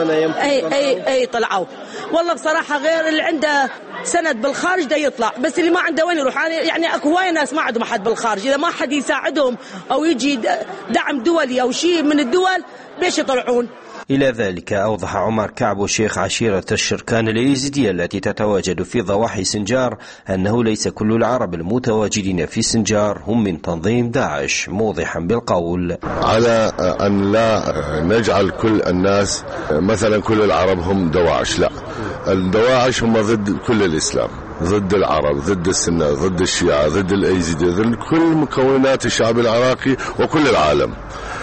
أي أي أي طلعوا والله بصراحة، غير اللي عنده سند بالخارج ده يطلع، بس اللي ما عنده وين يروح؟ يعني اكو هواية ناس ما عندهم احد بالخارج، اذا ما حد يساعدهم او يجي دعم دولي او شيء من الدول بيش يطلعون. إلى ذلك أوضح عمر كعب شيخ عشيرة الشركان الإيزيدية التي تتواجد في ضواحي سنجار أنه ليس كل العرب المتواجدين في سنجار هم من تنظيم داعش، موضحا بالقول: على أن لا نجعل كل الناس مثلا كل العرب هم دواعش، لا، الدواعش هم ضد كل الإسلام، ضد العرب، ضد السنة، ضد الشيعة، ضد الأيزيدية، ضد كل مكونات الشعب العراقي وكل العالم.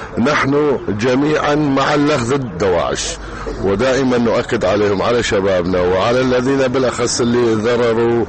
نحن جميعا مع اللخ ضد دواعش، ودائما نؤكد عليهم، على شبابنا وعلى الذين بالأخص اللي ضرروا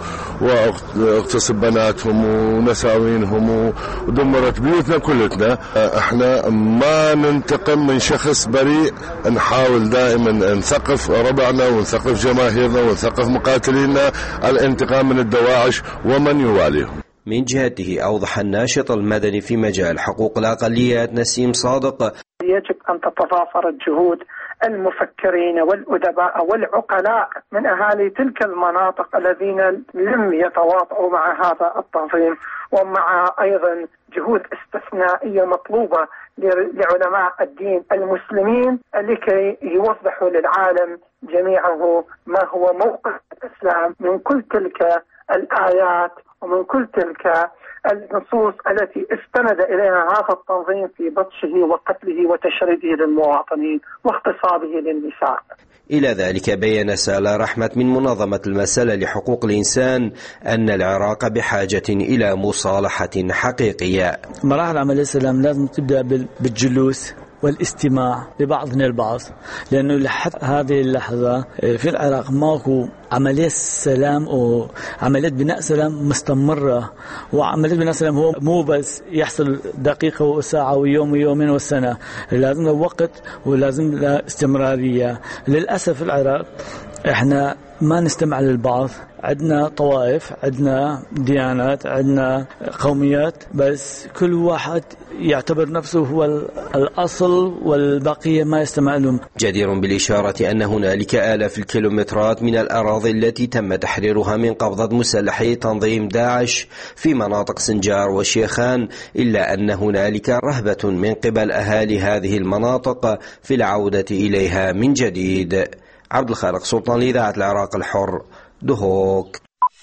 واغتصب بناتهم ونساوينهم ودمرت بيوتنا كلتنا. احنا ما ننتقم من شخص بريء، نحاول دائما نثقف ربعنا ونثقف جماهيرنا ونثقف مقاتلينا الانتقام من الدواعش ومن يواليهم. من جهته أوضح الناشط المدني في مجال حقوق الأقليات نسيم صادق: يجب أن تتضافر الجهود المفكرين والأدباء والعقلاء من أهالي تلك المناطق الذين لم يتواطؤوا مع هذا التنظيم، ومع أيضا جهود استثنائية مطلوبة لعلماء الدين المسلمين لكي يوضحوا للعالم جميعه ما هو موقف الإسلام من كل تلك الآيات ومن كل تلك النصوص التي استند إليها هذا التنظيم في بطشه وقتله وتشريده للمواطنين واغتصابه للنساء. إلى ذلك بيّن سالة رحمة من منظمة المسألة لحقوق الإنسان أن العراق بحاجة إلى مصالحة حقيقية. مراحل عمل السلام لازم تبدأ بالجلوس والاستماع لبعضنا البعض، لأنه لحد هذه اللحظة في العراق ماكو عملية سلام أو عملية بناء سلام مستمرة، وعملية بناء سلام هو مو بس يحصل دقيقة وساعة ويوم ويومين والسنة، لازم له وقت ولازم له استمرارية. للأسف العراق احنا ما نستمع للبعض، عندنا طوائف، عندنا ديانات، عندنا قوميات، بس كل واحد يعتبر نفسه هو الأصل والبقية ما يستمع لهم. جدير بالإشارة أن هنالك آلاف الكيلومترات من الأراضي التي تم تحريرها من قبضة مسلحي تنظيم داعش في مناطق سنجار وشيخان، إلا أن هنالك رهبة من قبل أهالي هذه المناطق في العودة إليها من جديد. عبد الخالق سلطان لإذاعة العراق الحر، دهوك.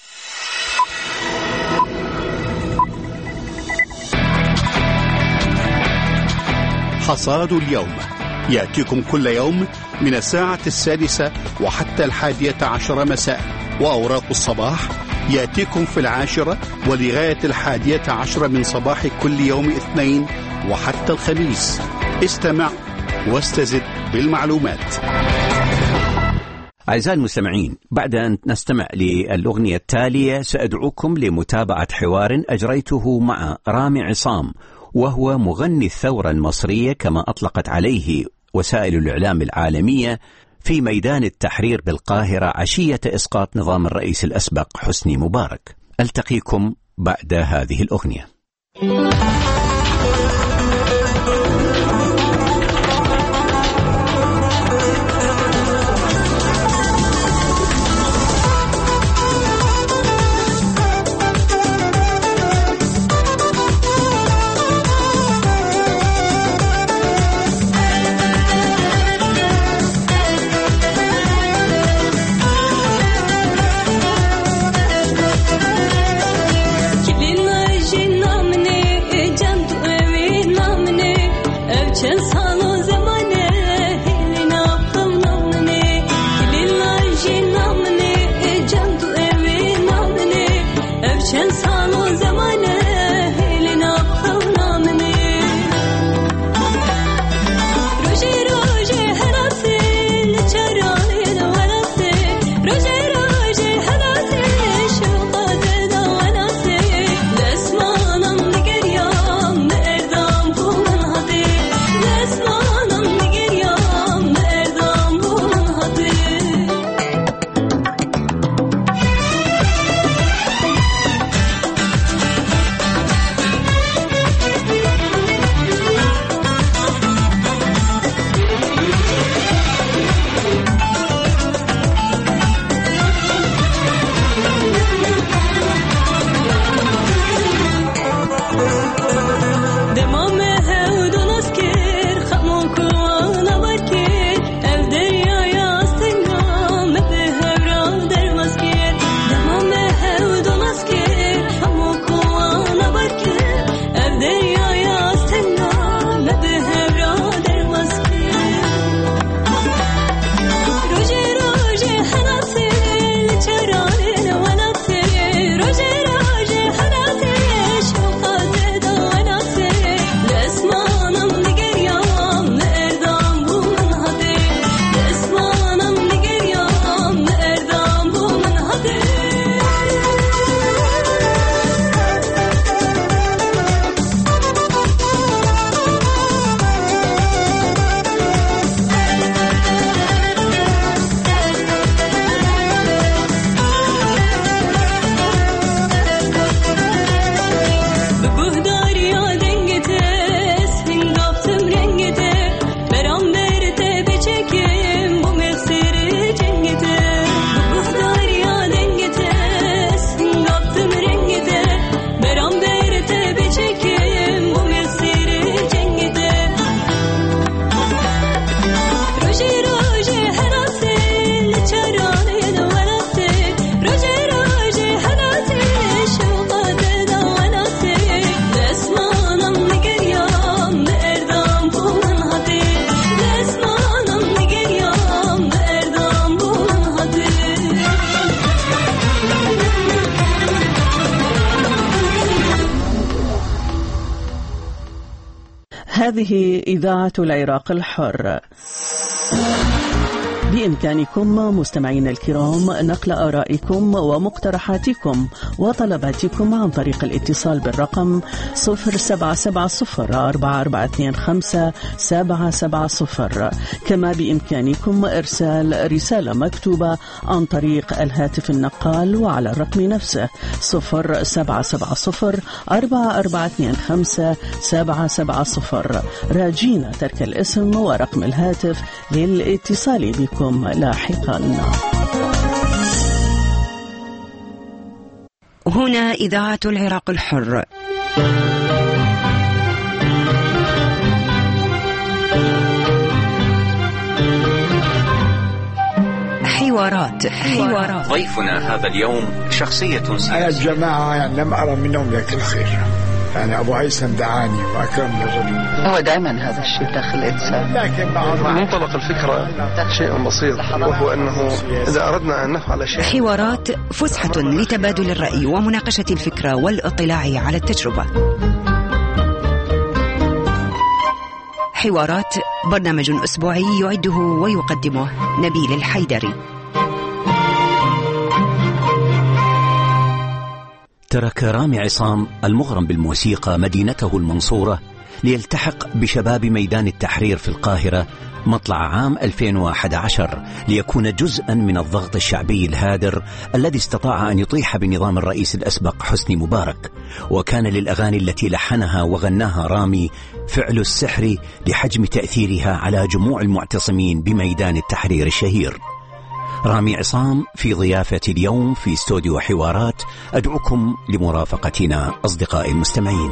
حصاد اليوم يأتيكم كل يوم من الساعة السادسة وحتى الحادية عشر مساء، وأوراق الصباح يأتيكم في العاشرة ولغاية الحادية عشر من صباح كل يوم اثنين وحتى الخميس. استمع واستزد بالمعلومات. أعزائي المستمعين، بعد أن نستمع للأغنية التالية سأدعوكم لمتابعة حوار أجريته مع رامي عصام، وهو مغني الثورة المصرية كما أطلقت عليه وسائل الإعلام العالمية، في ميدان التحرير بالقاهرة عشية إسقاط نظام الرئيس الأسبق حسني مبارك. ألتقيكم بعد هذه الأغنية. هذه إذاعة العراق الحر. بإمكانكم مستمعين الكرام نقل آرائكم ومقترحاتكم وطلباتكم عن طريق الاتصال بالرقم صفر سبعة سبعة صفر أربعة أربعة اثنين خمسة سبعة سبعة صفر. كما بإمكانكم إرسال رسالة مكتوبة عن طريق الهاتف النقال وعلى الرقم نفسه صفر سبعة سبعة صفر أربعة أربعة اثنين خمسة سبعة سبعة صفر، راجين ترك الاسم ورقم الهاتف للاتصال بكم لاحقا. هنا إذاعة العراق الحر. حوارات حوارات ضيفنا هذا اليوم شخصية سياسية. أنا الجماعة يعني لم أرى منهم ذاك الخير، يعني أبو هيثم دعاني وأكرم الرجل. هو دائما هذا الشيء داخل الإنسان، لكن منطلق الفكرة شيء بسيط، وهو أنه إذا أردنا أن نفعل شيء. حوارات فسحة لتبادل الرأي ومناقشة الفكرة والاطلاع على التجربة. حوارات برنامج أسبوعي يعده ويقدمه نبيل الحيدري. ترك رامي عصام المغرم بالموسيقى مدينته المنصورة ليلتحق بشباب ميدان التحرير في القاهرة مطلع عام ألفين وأحد عشر ليكون جزءا من الضغط الشعبي الهادر الذي استطاع أن يطيح بنظام الرئيس الأسبق حسني مبارك. وكان للأغاني التي لحنها وغناها رامي فعل السحر لحجم تأثيرها على جموع المعتصمين بميدان التحرير الشهير. رامي عصام في ضيافتي اليوم في استوديو حوارات. أدعوكم لمرافقتنا أصدقائي المستمعين.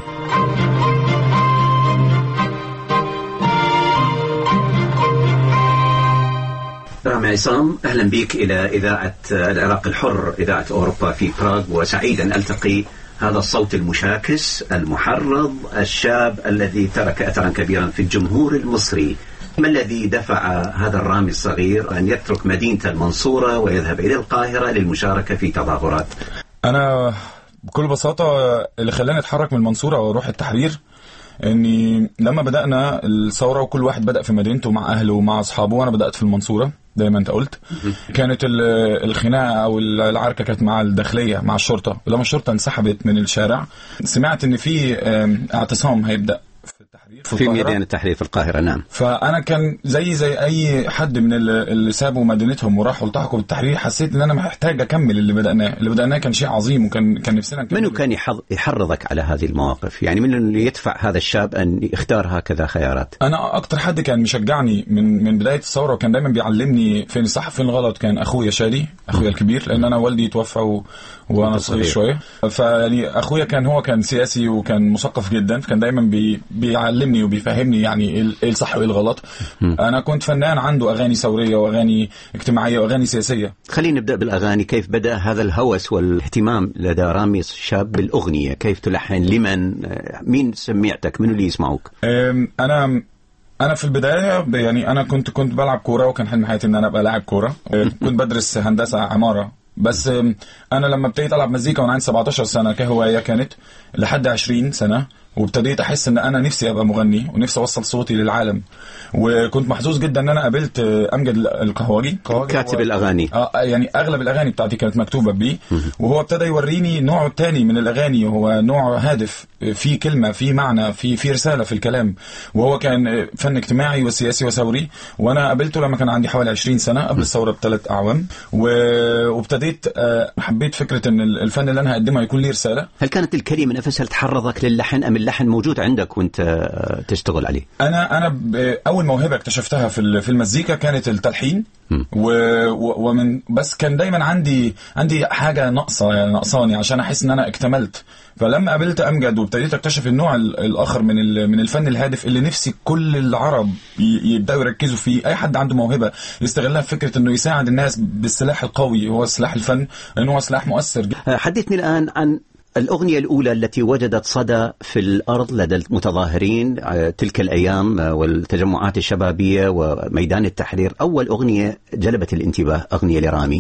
رامي عصام، أهلا بك إلى إذاعة العراق الحر، إذاعة أوروبا في براغ، وسعيد أن ألتقي هذا الصوت المشاكس المحرض الشاب الذي ترك أثرا كبيرا في الجمهور المصري. ما الذي دفع هذا الرامي الصغير أن يترك مدينة المنصورة ويذهب إلى القاهرة للمشاركة في تظاهرات؟ أنا بكل بساطة اللي خلاني أتحرك من المنصورة وأروح التحرير إني لما بدأنا الثورة وكل واحد بدأ في مدينته مع أهله ومع أصحابه، وأنا بدأت في المنصورة زي ما أنت قلت. كانت الخناقة أو العركة كانت مع الداخلية مع الشرطة، ولما الشرطة انسحبت من الشارع سمعت إن في اعتصام هيبدأ في, في ميدان التحرير في القاهرة. نعم. فأنا كان زي زي أي حد من اللي سابوا مدينتهم وراحوا التحقوا بالتحرير، حسيت إن أنا محتاج أكمل اللي بدأناه. اللي بدأناه كان شيء عظيم، وكان كان نفسنا نكمل. منو كان يحرضك على هذه المواقف؟ يعني من اللي يدفع هذا الشاب أن يختار هكذا خيارات؟ أنا أكتر حد كان مشجعني من من بداية الثورة وكان دايما بيعلمني فين الصح فين الغلط كان أخويا شادي، أخويا الكبير، لأن أنا والدي توفى و... وأنا صغير شوية. فيعني أخويا كان هو كان سياسي وكان مثقف جدا، كان دايما بي... بيعلمني وبيفهمني يعني ايه الصح وايه الغلط. انا كنت فنان عنده اغاني ثوريه واغاني اجتماعيه واغاني سياسيه. خلينا نبدا بالاغاني. كيف بدا هذا الهوس والاهتمام لدى رامي الشاب بالاغنيه؟ كيف تلحن؟ لمن؟ مين سمعتك؟ من اللي يسمعوك؟ انا انا في البدايه يعني انا كنت كنت بلعب كوره، وكان حلم حياتي ان انا ابقى لاعب كوره. كنت بدرس هندسه عماره، بس انا لما ابتديت العب مزيكا وانا عندي سبعتاشر سنه كهوايه كانت لحد عشرين سنه، وابتديت احس ان انا نفسي ابقى مغني ونفسي اوصل صوتي للعالم. وكنت محظوظ جدا ان انا قابلت امجد القهوجي كاتب الاغاني. اه يعني اغلب الاغاني بتاعتي كانت مكتوبه بيه، وهو ابتدى يوريني نوع تاني من الاغاني، وهو نوع هادف، في كلمه، في معنى، في في رساله في الكلام. وهو كان فن اجتماعي وسياسي وثوري. وانا قابلته لما كان عندي حوالي عشرين سنه قبل الثوره بثلاث اعوام، وابتديت حبيت فكره ان الفن اللي انا هقدمه يكون ليه رساله. هل كانت الكلمه نفسها تحرضك للحن ام اللحن موجود عندك وانت تشتغل عليه؟ انا انا اول موهبه اكتشفتها في في المزيكا كانت التلحين، ومن بس كان دايما عندي عندي حاجه ناقصه يعني ناقصاني عشان احس ان انا اكتملت. فلما قابلت امجد وابتديت اكتشف النوع الاخر من من الفن الهادف اللي نفسي كل العرب يبداوا يركزوا فيه. اي حد عنده موهبه يستغلها في فكره انه يساعد الناس بالسلاح القوي، هو سلاح الفن، لانه هو سلاح مؤثر. حدثني الان عن الأغنية الأولى التي وجدت صدى في الأرض لدى المتظاهرين تلك الأيام والتجمعات الشبابية وميدان التحرير. أول أغنية جلبت الانتباه أغنية لرامي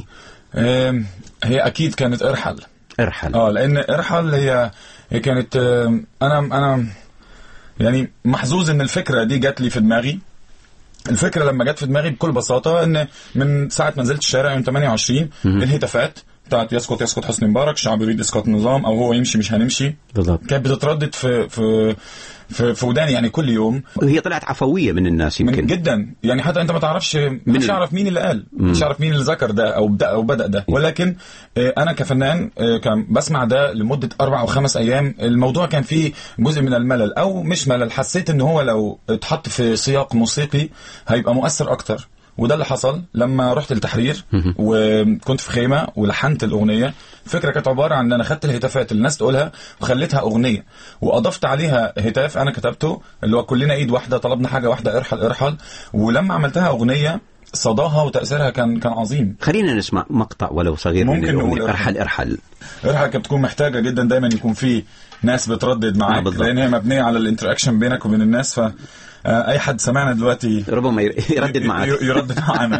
هي أكيد كانت ارحل. ارحل اه لأن ارحل هي هي كانت أنا أنا يعني محظوظ إن الفكرة دي جات لي في دماغي. الفكرة لما جت في دماغي بكل بساطة إن من ساعة ما نزلت الشارع يوم ثمانية وعشرين الهتافات بتاعت يسقط يسقط حسني مبارك، الشعب يريد اسقاط النظام، او هو يمشي مش هنمشي. بالضبط. كانت بتتردد في في في, في وداني يعني كل يوم. وهي طلعت عفويه من الناس يمكن من جدا يعني، حتى انت ما تعرفش، مش عارف مين اللي قال، مش عارف مين اللي ذكر ده او بدا او بدا ده. ولكن انا كفنان كان بسمع ده لمده اربع او خمس ايام. الموضوع كان فيه جزء من الملل، او مش ملل، حسيت ان هو لو اتحط في سياق موسيقي هيبقى مؤثر اكتر. وده اللي حصل لما رحت التحرير وكنت في خيمة ولحنت الأغنية. الفكرة كانت عبارة عن أن أنا خدت الهتافات اللي الناس تقولها وخليتها أغنية، وأضفت عليها هتاف أنا كتبته اللي هو كلنا إيد واحدة طلبنا حاجة واحدة ارحل ارحل. ولما عملتها أغنية صداها وتأثيرها كان كان عظيم. خلينا نسمع مقطع ولو صغير. ممكن نقول ارحل ارحل ارحل كانت بتكون محتاجة جدا دايما يكون في ناس بتردد معاك، لأن هي مبنية على الانتراكشن بينك وبين الناس. ف اي حد سمعنا دلوقتي ربما يردد معك يردد معنا.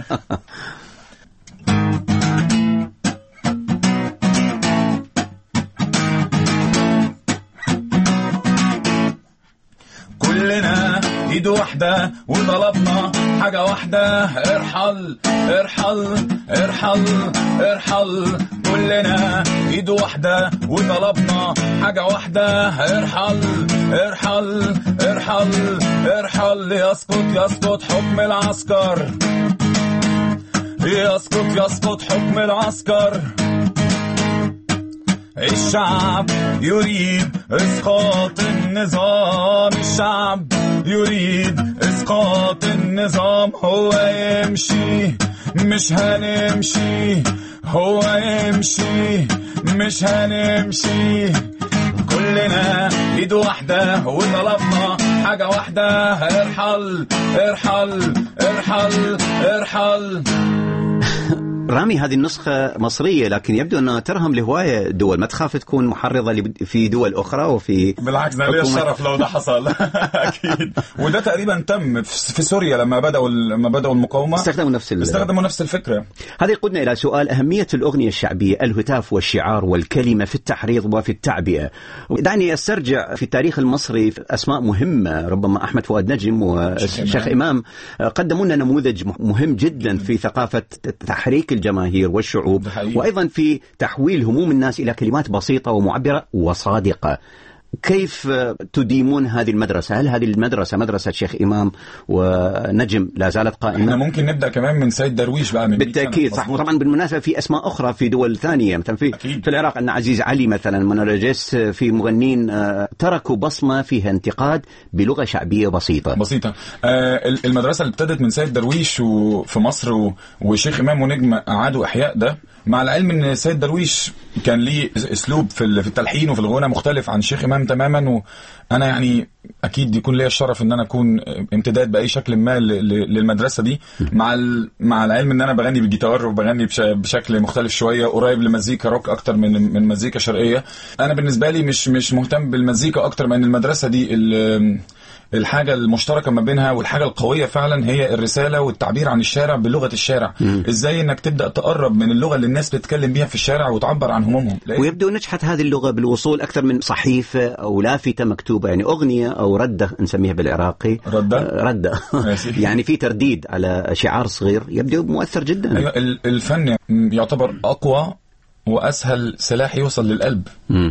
كلنا ايد واحدة وطلبنا حاجة واحدة ارحل ارحل ارحل ارحل. كلنا ايد واحدة وطلبنا حاجة واحدة، ارحل ارحل ارحل ارحل، يسقط يسقط حكم العسكر، يسقط يسقط حكم العسكر. الشعب يريد اسقاط النظام، الشعب يريد اسقاط النظام. هو يمشي مش هنمشي، هو يمشي مش هنمشي، كلنا ايد واحدة وطلبنا حاجة واحدة، ارحل ارحل ارحل ارحل. رامي، هذه النسخة مصرية لكن يبدو أنها ترهم لهواية دول، ما تخاف تكون محرضة في دول أخرى؟ وفي بالعكس، لي الشرف لو ده حصل. أكيد. وده تقريبا تم في سوريا لما بدأوا لما بدأوا المقاومة، استخدموا نفس استخدموا نفس الفكرة. هذا يقودنا إلى سؤال أهمية الأغنية الشعبية، الهتاف والشعار والكلمة في التحريض وفي التعبئة. دعني أسترجع في التاريخ المصري أسماء مهمة، ربما أحمد فؤاد نجم والشيخ إمام قدموا لنا نموذج مهم جدا في ثقافة تحريك الجماهير والشعوب، وأيضا في تحويل هموم الناس إلى كلمات بسيطة ومعبرة وصادقة. كيف تديمون هذه المدرسة؟ هل هذه المدرسة مدرسة شيخ إمام ونجم لا زالت قائمة؟ احنا ممكن نبدأ كمان من سيد درويش بقى من بالتأكيد صح. طبعا بالمناسبة في أسماء أخرى في دول ثانية، مثلا في, في العراق أن عزيز علي مثلا منرجس، في مغنين تركوا بصمة فيها انتقاد بلغة شعبية بسيطة بسيطة. آه المدرسة اللي ابتدت من سيد درويش وفي مصر وشيخ إمام ونجم أعادوا إحياء ده، مع العلم ان سيد درويش كان ليه اسلوب في التلحين وفي الغنى مختلف عن شيخ امام تماما. وانا يعني اكيد يكون لي الشرف ان انا اكون امتداد باي شكل ما للمدرسه دي، مع مع العلم ان انا بغني بالجيتار وبغني بشكل مختلف شويه، قريب لمزيكا روك اكتر من من مزيكا شرقيه. انا بالنسبه لي مش مش مهتم بالمزيكا اكتر من المدرسه دي الحاجة المشتركة ما بينها والحاجة القوية فعلا هي الرسالة والتعبير عن الشارع بلغة الشارع. م. ازاي انك تبدأ تقرب من اللغة اللي الناس بتتكلم بيها في الشارع وتعبر عن همومهم. ويبدو نجحت هذه اللغة بالوصول أكثر من صحيفة أو لافتة مكتوبة، يعني أغنية أو ردة نسميها بالعراقي ردة, ردة. يعني في ترديد على شعار صغير يبدو مؤثر جدا. أيوة الفن يعتبر أقوى وأسهل سلاح يوصل للقلب،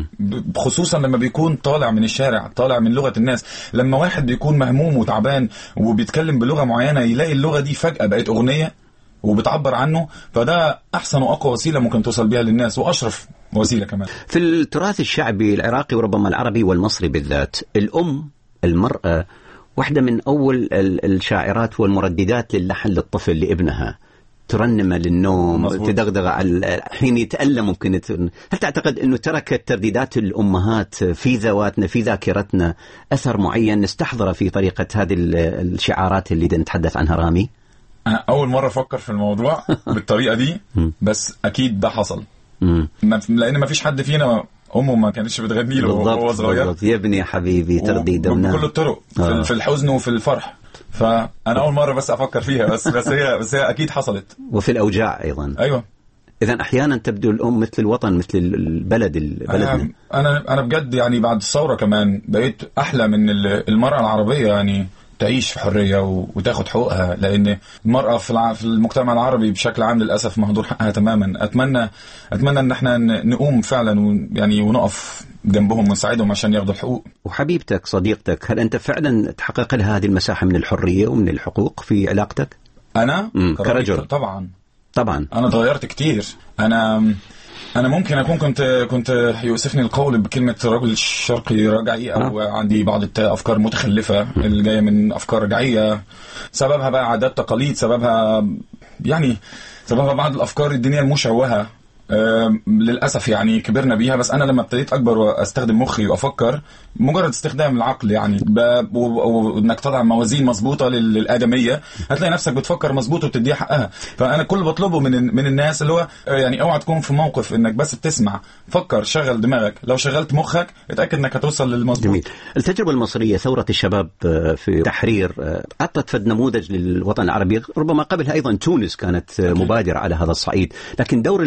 خصوصا لما بيكون طالع من الشارع، طالع من لغة الناس. لما واحد بيكون مهموم وتعبان وبيتكلم بلغة معينة يلاقي اللغة دي فجأة بقت أغنية وبتعبر عنه، فده أحسن وأقوى وسيلة ممكن توصل بيها للناس، وأشرف وسيلة كمان. في التراث الشعبي العراقي وربما العربي والمصري بالذات، الأم المرأة واحدة من أول الشاعرات والمرددات للحن للطفل لابنها، ترنمه للنوم، مزبوط. تدغدغ على حين يتألم. ممكن هل تعتقد أنه تركت ترديدات الأمهات في ذواتنا في ذاكرتنا أثر معين نستحضره في طريقة هذه الشعارات اللي نتحدث عنها رامي؟ أنا أول مرة أفكر في الموضوع بالطريقة دي، بس أكيد ده حصل، لأن ما فيش حد فينا أمه ما كانتش بتغني له وهو صغير، يا ابني يا حبيبي ترديد بكل الطرق آه. في الحزن وفي الفرح. فأنا أول مرة بس أفكر فيها، بس بس هي بس هي أكيد حصلت. وفي الأوجاع أيضا. أيوة. إذا أحيانا تبدو الأم مثل الوطن، مثل البلد البلدنا. أنا أنا بجد يعني بعد الثورة كمان بقيت أحلى من المرأة العربية، يعني تعيش في حرية وتاخد حقوقها، لأن المرأة في المجتمع العربي بشكل عام للأسف مهدور حقها تماما. أتمنى أتمنى إن احنا نقوم فعلا يعني ونقف جنبهم ونساعدهم عشان ياخدوا الحقوق. وحبيبتك صديقتك، هل أنت فعلا تحقق لها هذه المساحة من الحرية ومن الحقوق في علاقتك؟ أنا كرجل طبعا طبعا أنا تغيرت كتير. أنا أنا ممكن أكون كنت كنت يؤسفني القول بكلمة رجل شرقي رجعي، أو آه. عندي بعض الأفكار متخلفة اللي جاية من أفكار رجعية، سببها بقى عادات تقاليد، سببها يعني سببها بعض الأفكار الدينية المشوهة. أه للأسف يعني كبرنا بيها. بس أنا لما ابتديت أكبر وأستخدم مخي وأفكر، مجرد استخدام العقل يعني، وإنك تضع موازين مظبوطة للآدمية، هتلاقي نفسك بتفكر مظبوط وبتديها حقها. فأنا كل بطلبه من من الناس اللي هو يعني اوعى تكون في موقف إنك بس بتسمع، فكر، شغل دماغك. لو شغلت مخك اتأكد إنك هتوصل للمظبوط. جميل. التجربة المصرية، ثورة الشباب في تحرير، أعطت فد نموذج للوطن العربي. ربما قبلها أيضا تونس كانت مبادرة على هذا الصعيد، لكن دور المرأة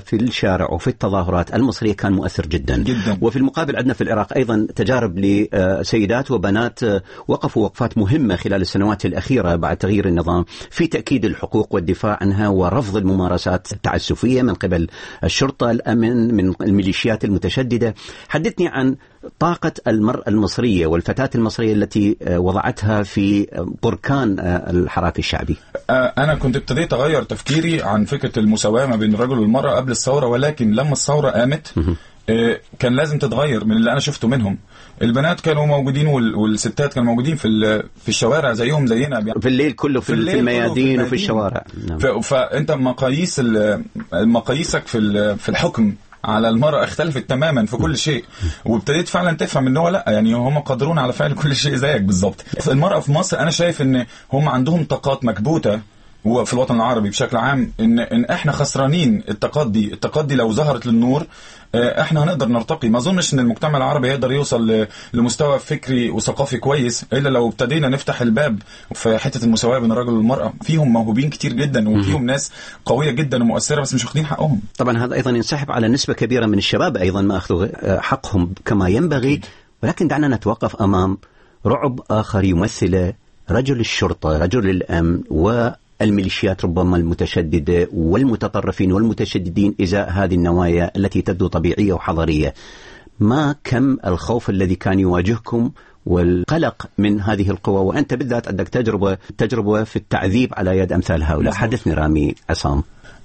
في الشارع وفي التظاهرات المصرية كان مؤثر جدا, جدا. وفي المقابل عندنا في العراق أيضا تجارب لسيدات وبنات وقفوا وقفات مهمة خلال السنوات الأخيرة بعد تغيير النظام في تأكيد الحقوق والدفاع عنها ورفض الممارسات التعسفية من قبل الشرطة، الأمن، من الميليشيات المتشددة. حدثني عن طاقة المرأة المصرية والفتاة المصرية التي وضعتها في بركان الحراك الشعبي. أنا كنت ابتديت أغير تفكيري عن فكرة المساواة ما بين الرجل والمرأة قبل الثورة، ولكن لما الثورة قامت كان لازم تتغير من اللي أنا شفته منهم. البنات كانوا موجودين والستات كانوا موجودين في في الشوارع زيهم زينا في الليل كله في, في, الليل في الميادين كله في وفي الشوارع. فأنت مقاييس مقاييسك في في الحكم على المرأة اختلفت تماما في كل شيء، وابتديت فعلا تفهم ان هو لا، يعني هم قادرون على فعل كل شيء زيك بالظبط. المرأة في مصر انا شايف ان هم عندهم طاقات مكبوتة، وفي الوطن العربي بشكل عام ان ان احنا خسرانين الطاقات دي. الطاقات دي لو ظهرت للنور احنا هنقدر نرتقي. ما اظنش ان المجتمع العربي يقدر يوصل لمستوى فكري وثقافي كويس الا لو ابتدينا نفتح الباب في حته المساواه بين الرجل والمراه. فيهم موهوبين كتير جدا وفيهم ناس قويه جدا ومؤثره بس مش واخدين حقهم. طبعا هذا ايضا ينسحب على نسبه كبيره من الشباب ايضا ما اخذوا حقهم كما ينبغي. ولكن دعنا نتوقف امام رعب اخر يمثله رجل الشرطه، رجل الامن و الميليشيات ربما المتشددة والمتطرفين والمتشددين إزاء هذه النوايا التي تبدو طبيعية وحضارية. ما كم الخوف الذي كان يواجهكم والقلق من هذه القوى، وأنت بالذات عندك تجربة تجربة في التعذيب على يد أمثال هؤلاء. حدثني رامي عصام.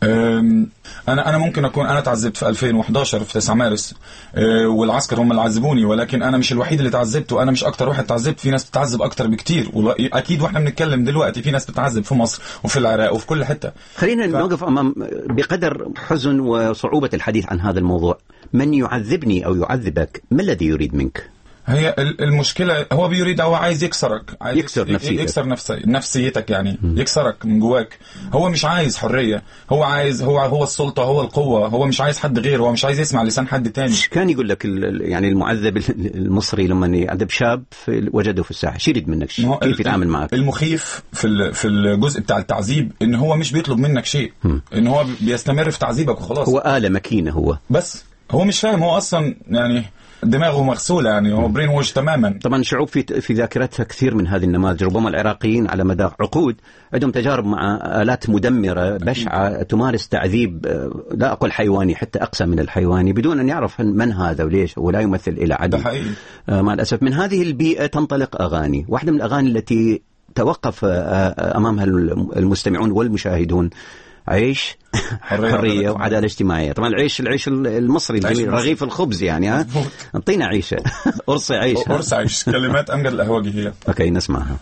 أنا أنا ممكن أكون أنا تعذبت في ألفين وإحدى عشر في تسعة مارس والعسكر هم اللي عذبوني، ولكن أنا مش الوحيد اللي تعذبت وأنا مش أكتر واحد تعذبت. في ناس بتعذب أكتر بكتير، وأكيد وإحنا بنتكلم دلوقتي في ناس بتعذب في مصر وفي العراق وفي كل حتة. خلينا ف... نوقف أمام بقدر حزن وصعوبة الحديث عن هذا الموضوع. من يعذبني أو يعذبك ما الذي يريد منك؟ هي المشكلة هو بيريد، هو عايز يكسرك، عايز يكسر نفسيتك، يكسر نفسي نفسيتك يعني م. يكسرك من جواك. هو مش عايز حرية، هو عايز هو هو السلطة، هو القوة، هو مش عايز حد غيره، هو مش عايز يسمع لسان حد تاني. كان يقول لك يعني المعذب المصري لما يعذب شاب في وجده في الساحة شو يريد منك؟ كيف يتعامل معك؟ المخيف في في الجزء بتاع التعذيب ان هو مش بيطلب منك شيء، م. ان هو بيستمر في تعذيبك وخلاص. هو آلة مكينة، هو بس هو مش فاهم، هو اصلا يعني دماغه مغسولة، يعني هو برين ووش تماما. طبعا شعوب في في ذاكرتها كثير من هذه النماذج. ربما العراقيين على مدى عقود عندهم تجارب مع آلات مدمرة بشعة تمارس تعذيب لا أقول حيواني، حتى أقسى من الحيواني، بدون أن يعرف من هذا وليش، ولا يمثل إلى عدو. مع الأسف من هذه البيئة تنطلق أغاني. واحدة من الأغاني التي توقف أمامها المستمعون والمشاهدون عيش حرية, حرية وعدالة اجتماعية. طبعا العيش العيش المصري الجميل، رغيف الخبز يعني. ها انطينا عيشة قرص عيش قرص عيش. كلمات أمجد الأهواجي هي. اوكي نسمعها.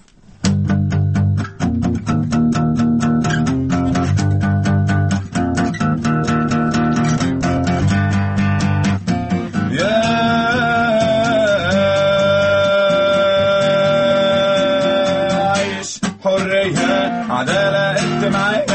عيش حرية عدالة اجتماعية،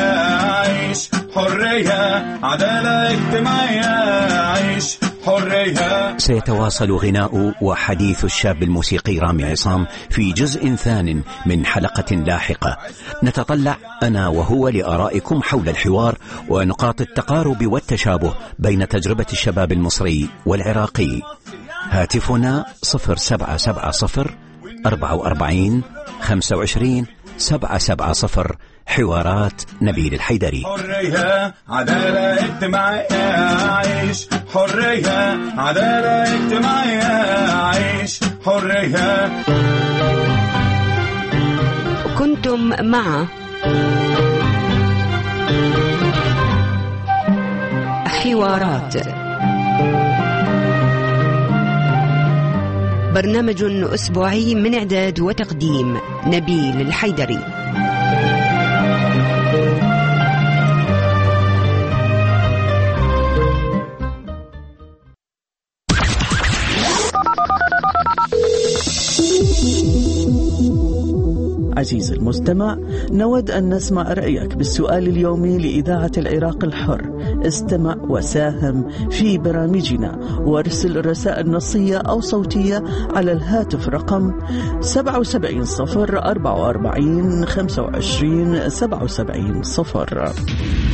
حرية عدالة اجتماعية، عيش حرية. سيتواصل غناء وحديث الشاب الموسيقي رامي عصام في جزء ثان من حلقة لاحقة. نتطلع أنا وهو لآرائكم حول الحوار ونقاط التقارب والتشابه بين تجربة الشباب المصري والعراقي. هاتفنا صفر سبعة سبعة صفر أربعة أربعين خمسة وعشرين سبعة سبعة صفر. حوارات نبيل الحيدري. حرية عدالة اجتماعية، عيش حرية عدالة اجتماعية، عيش حرية. كنتم مع حوارات، برنامج أسبوعي من إعداد وتقديم نبيل الحيدري. عزيزي المستمع، نود أن نسمع رأيك بالسؤال اليومي لإذاعة العراق الحر. استمع وساهم في برامجنا وارسل رسائل نصية أو صوتية على الهاتف رقم سبعة سبعة صفر أربعة أربعين خمسة وعشرين سبعة وسبعين صفر.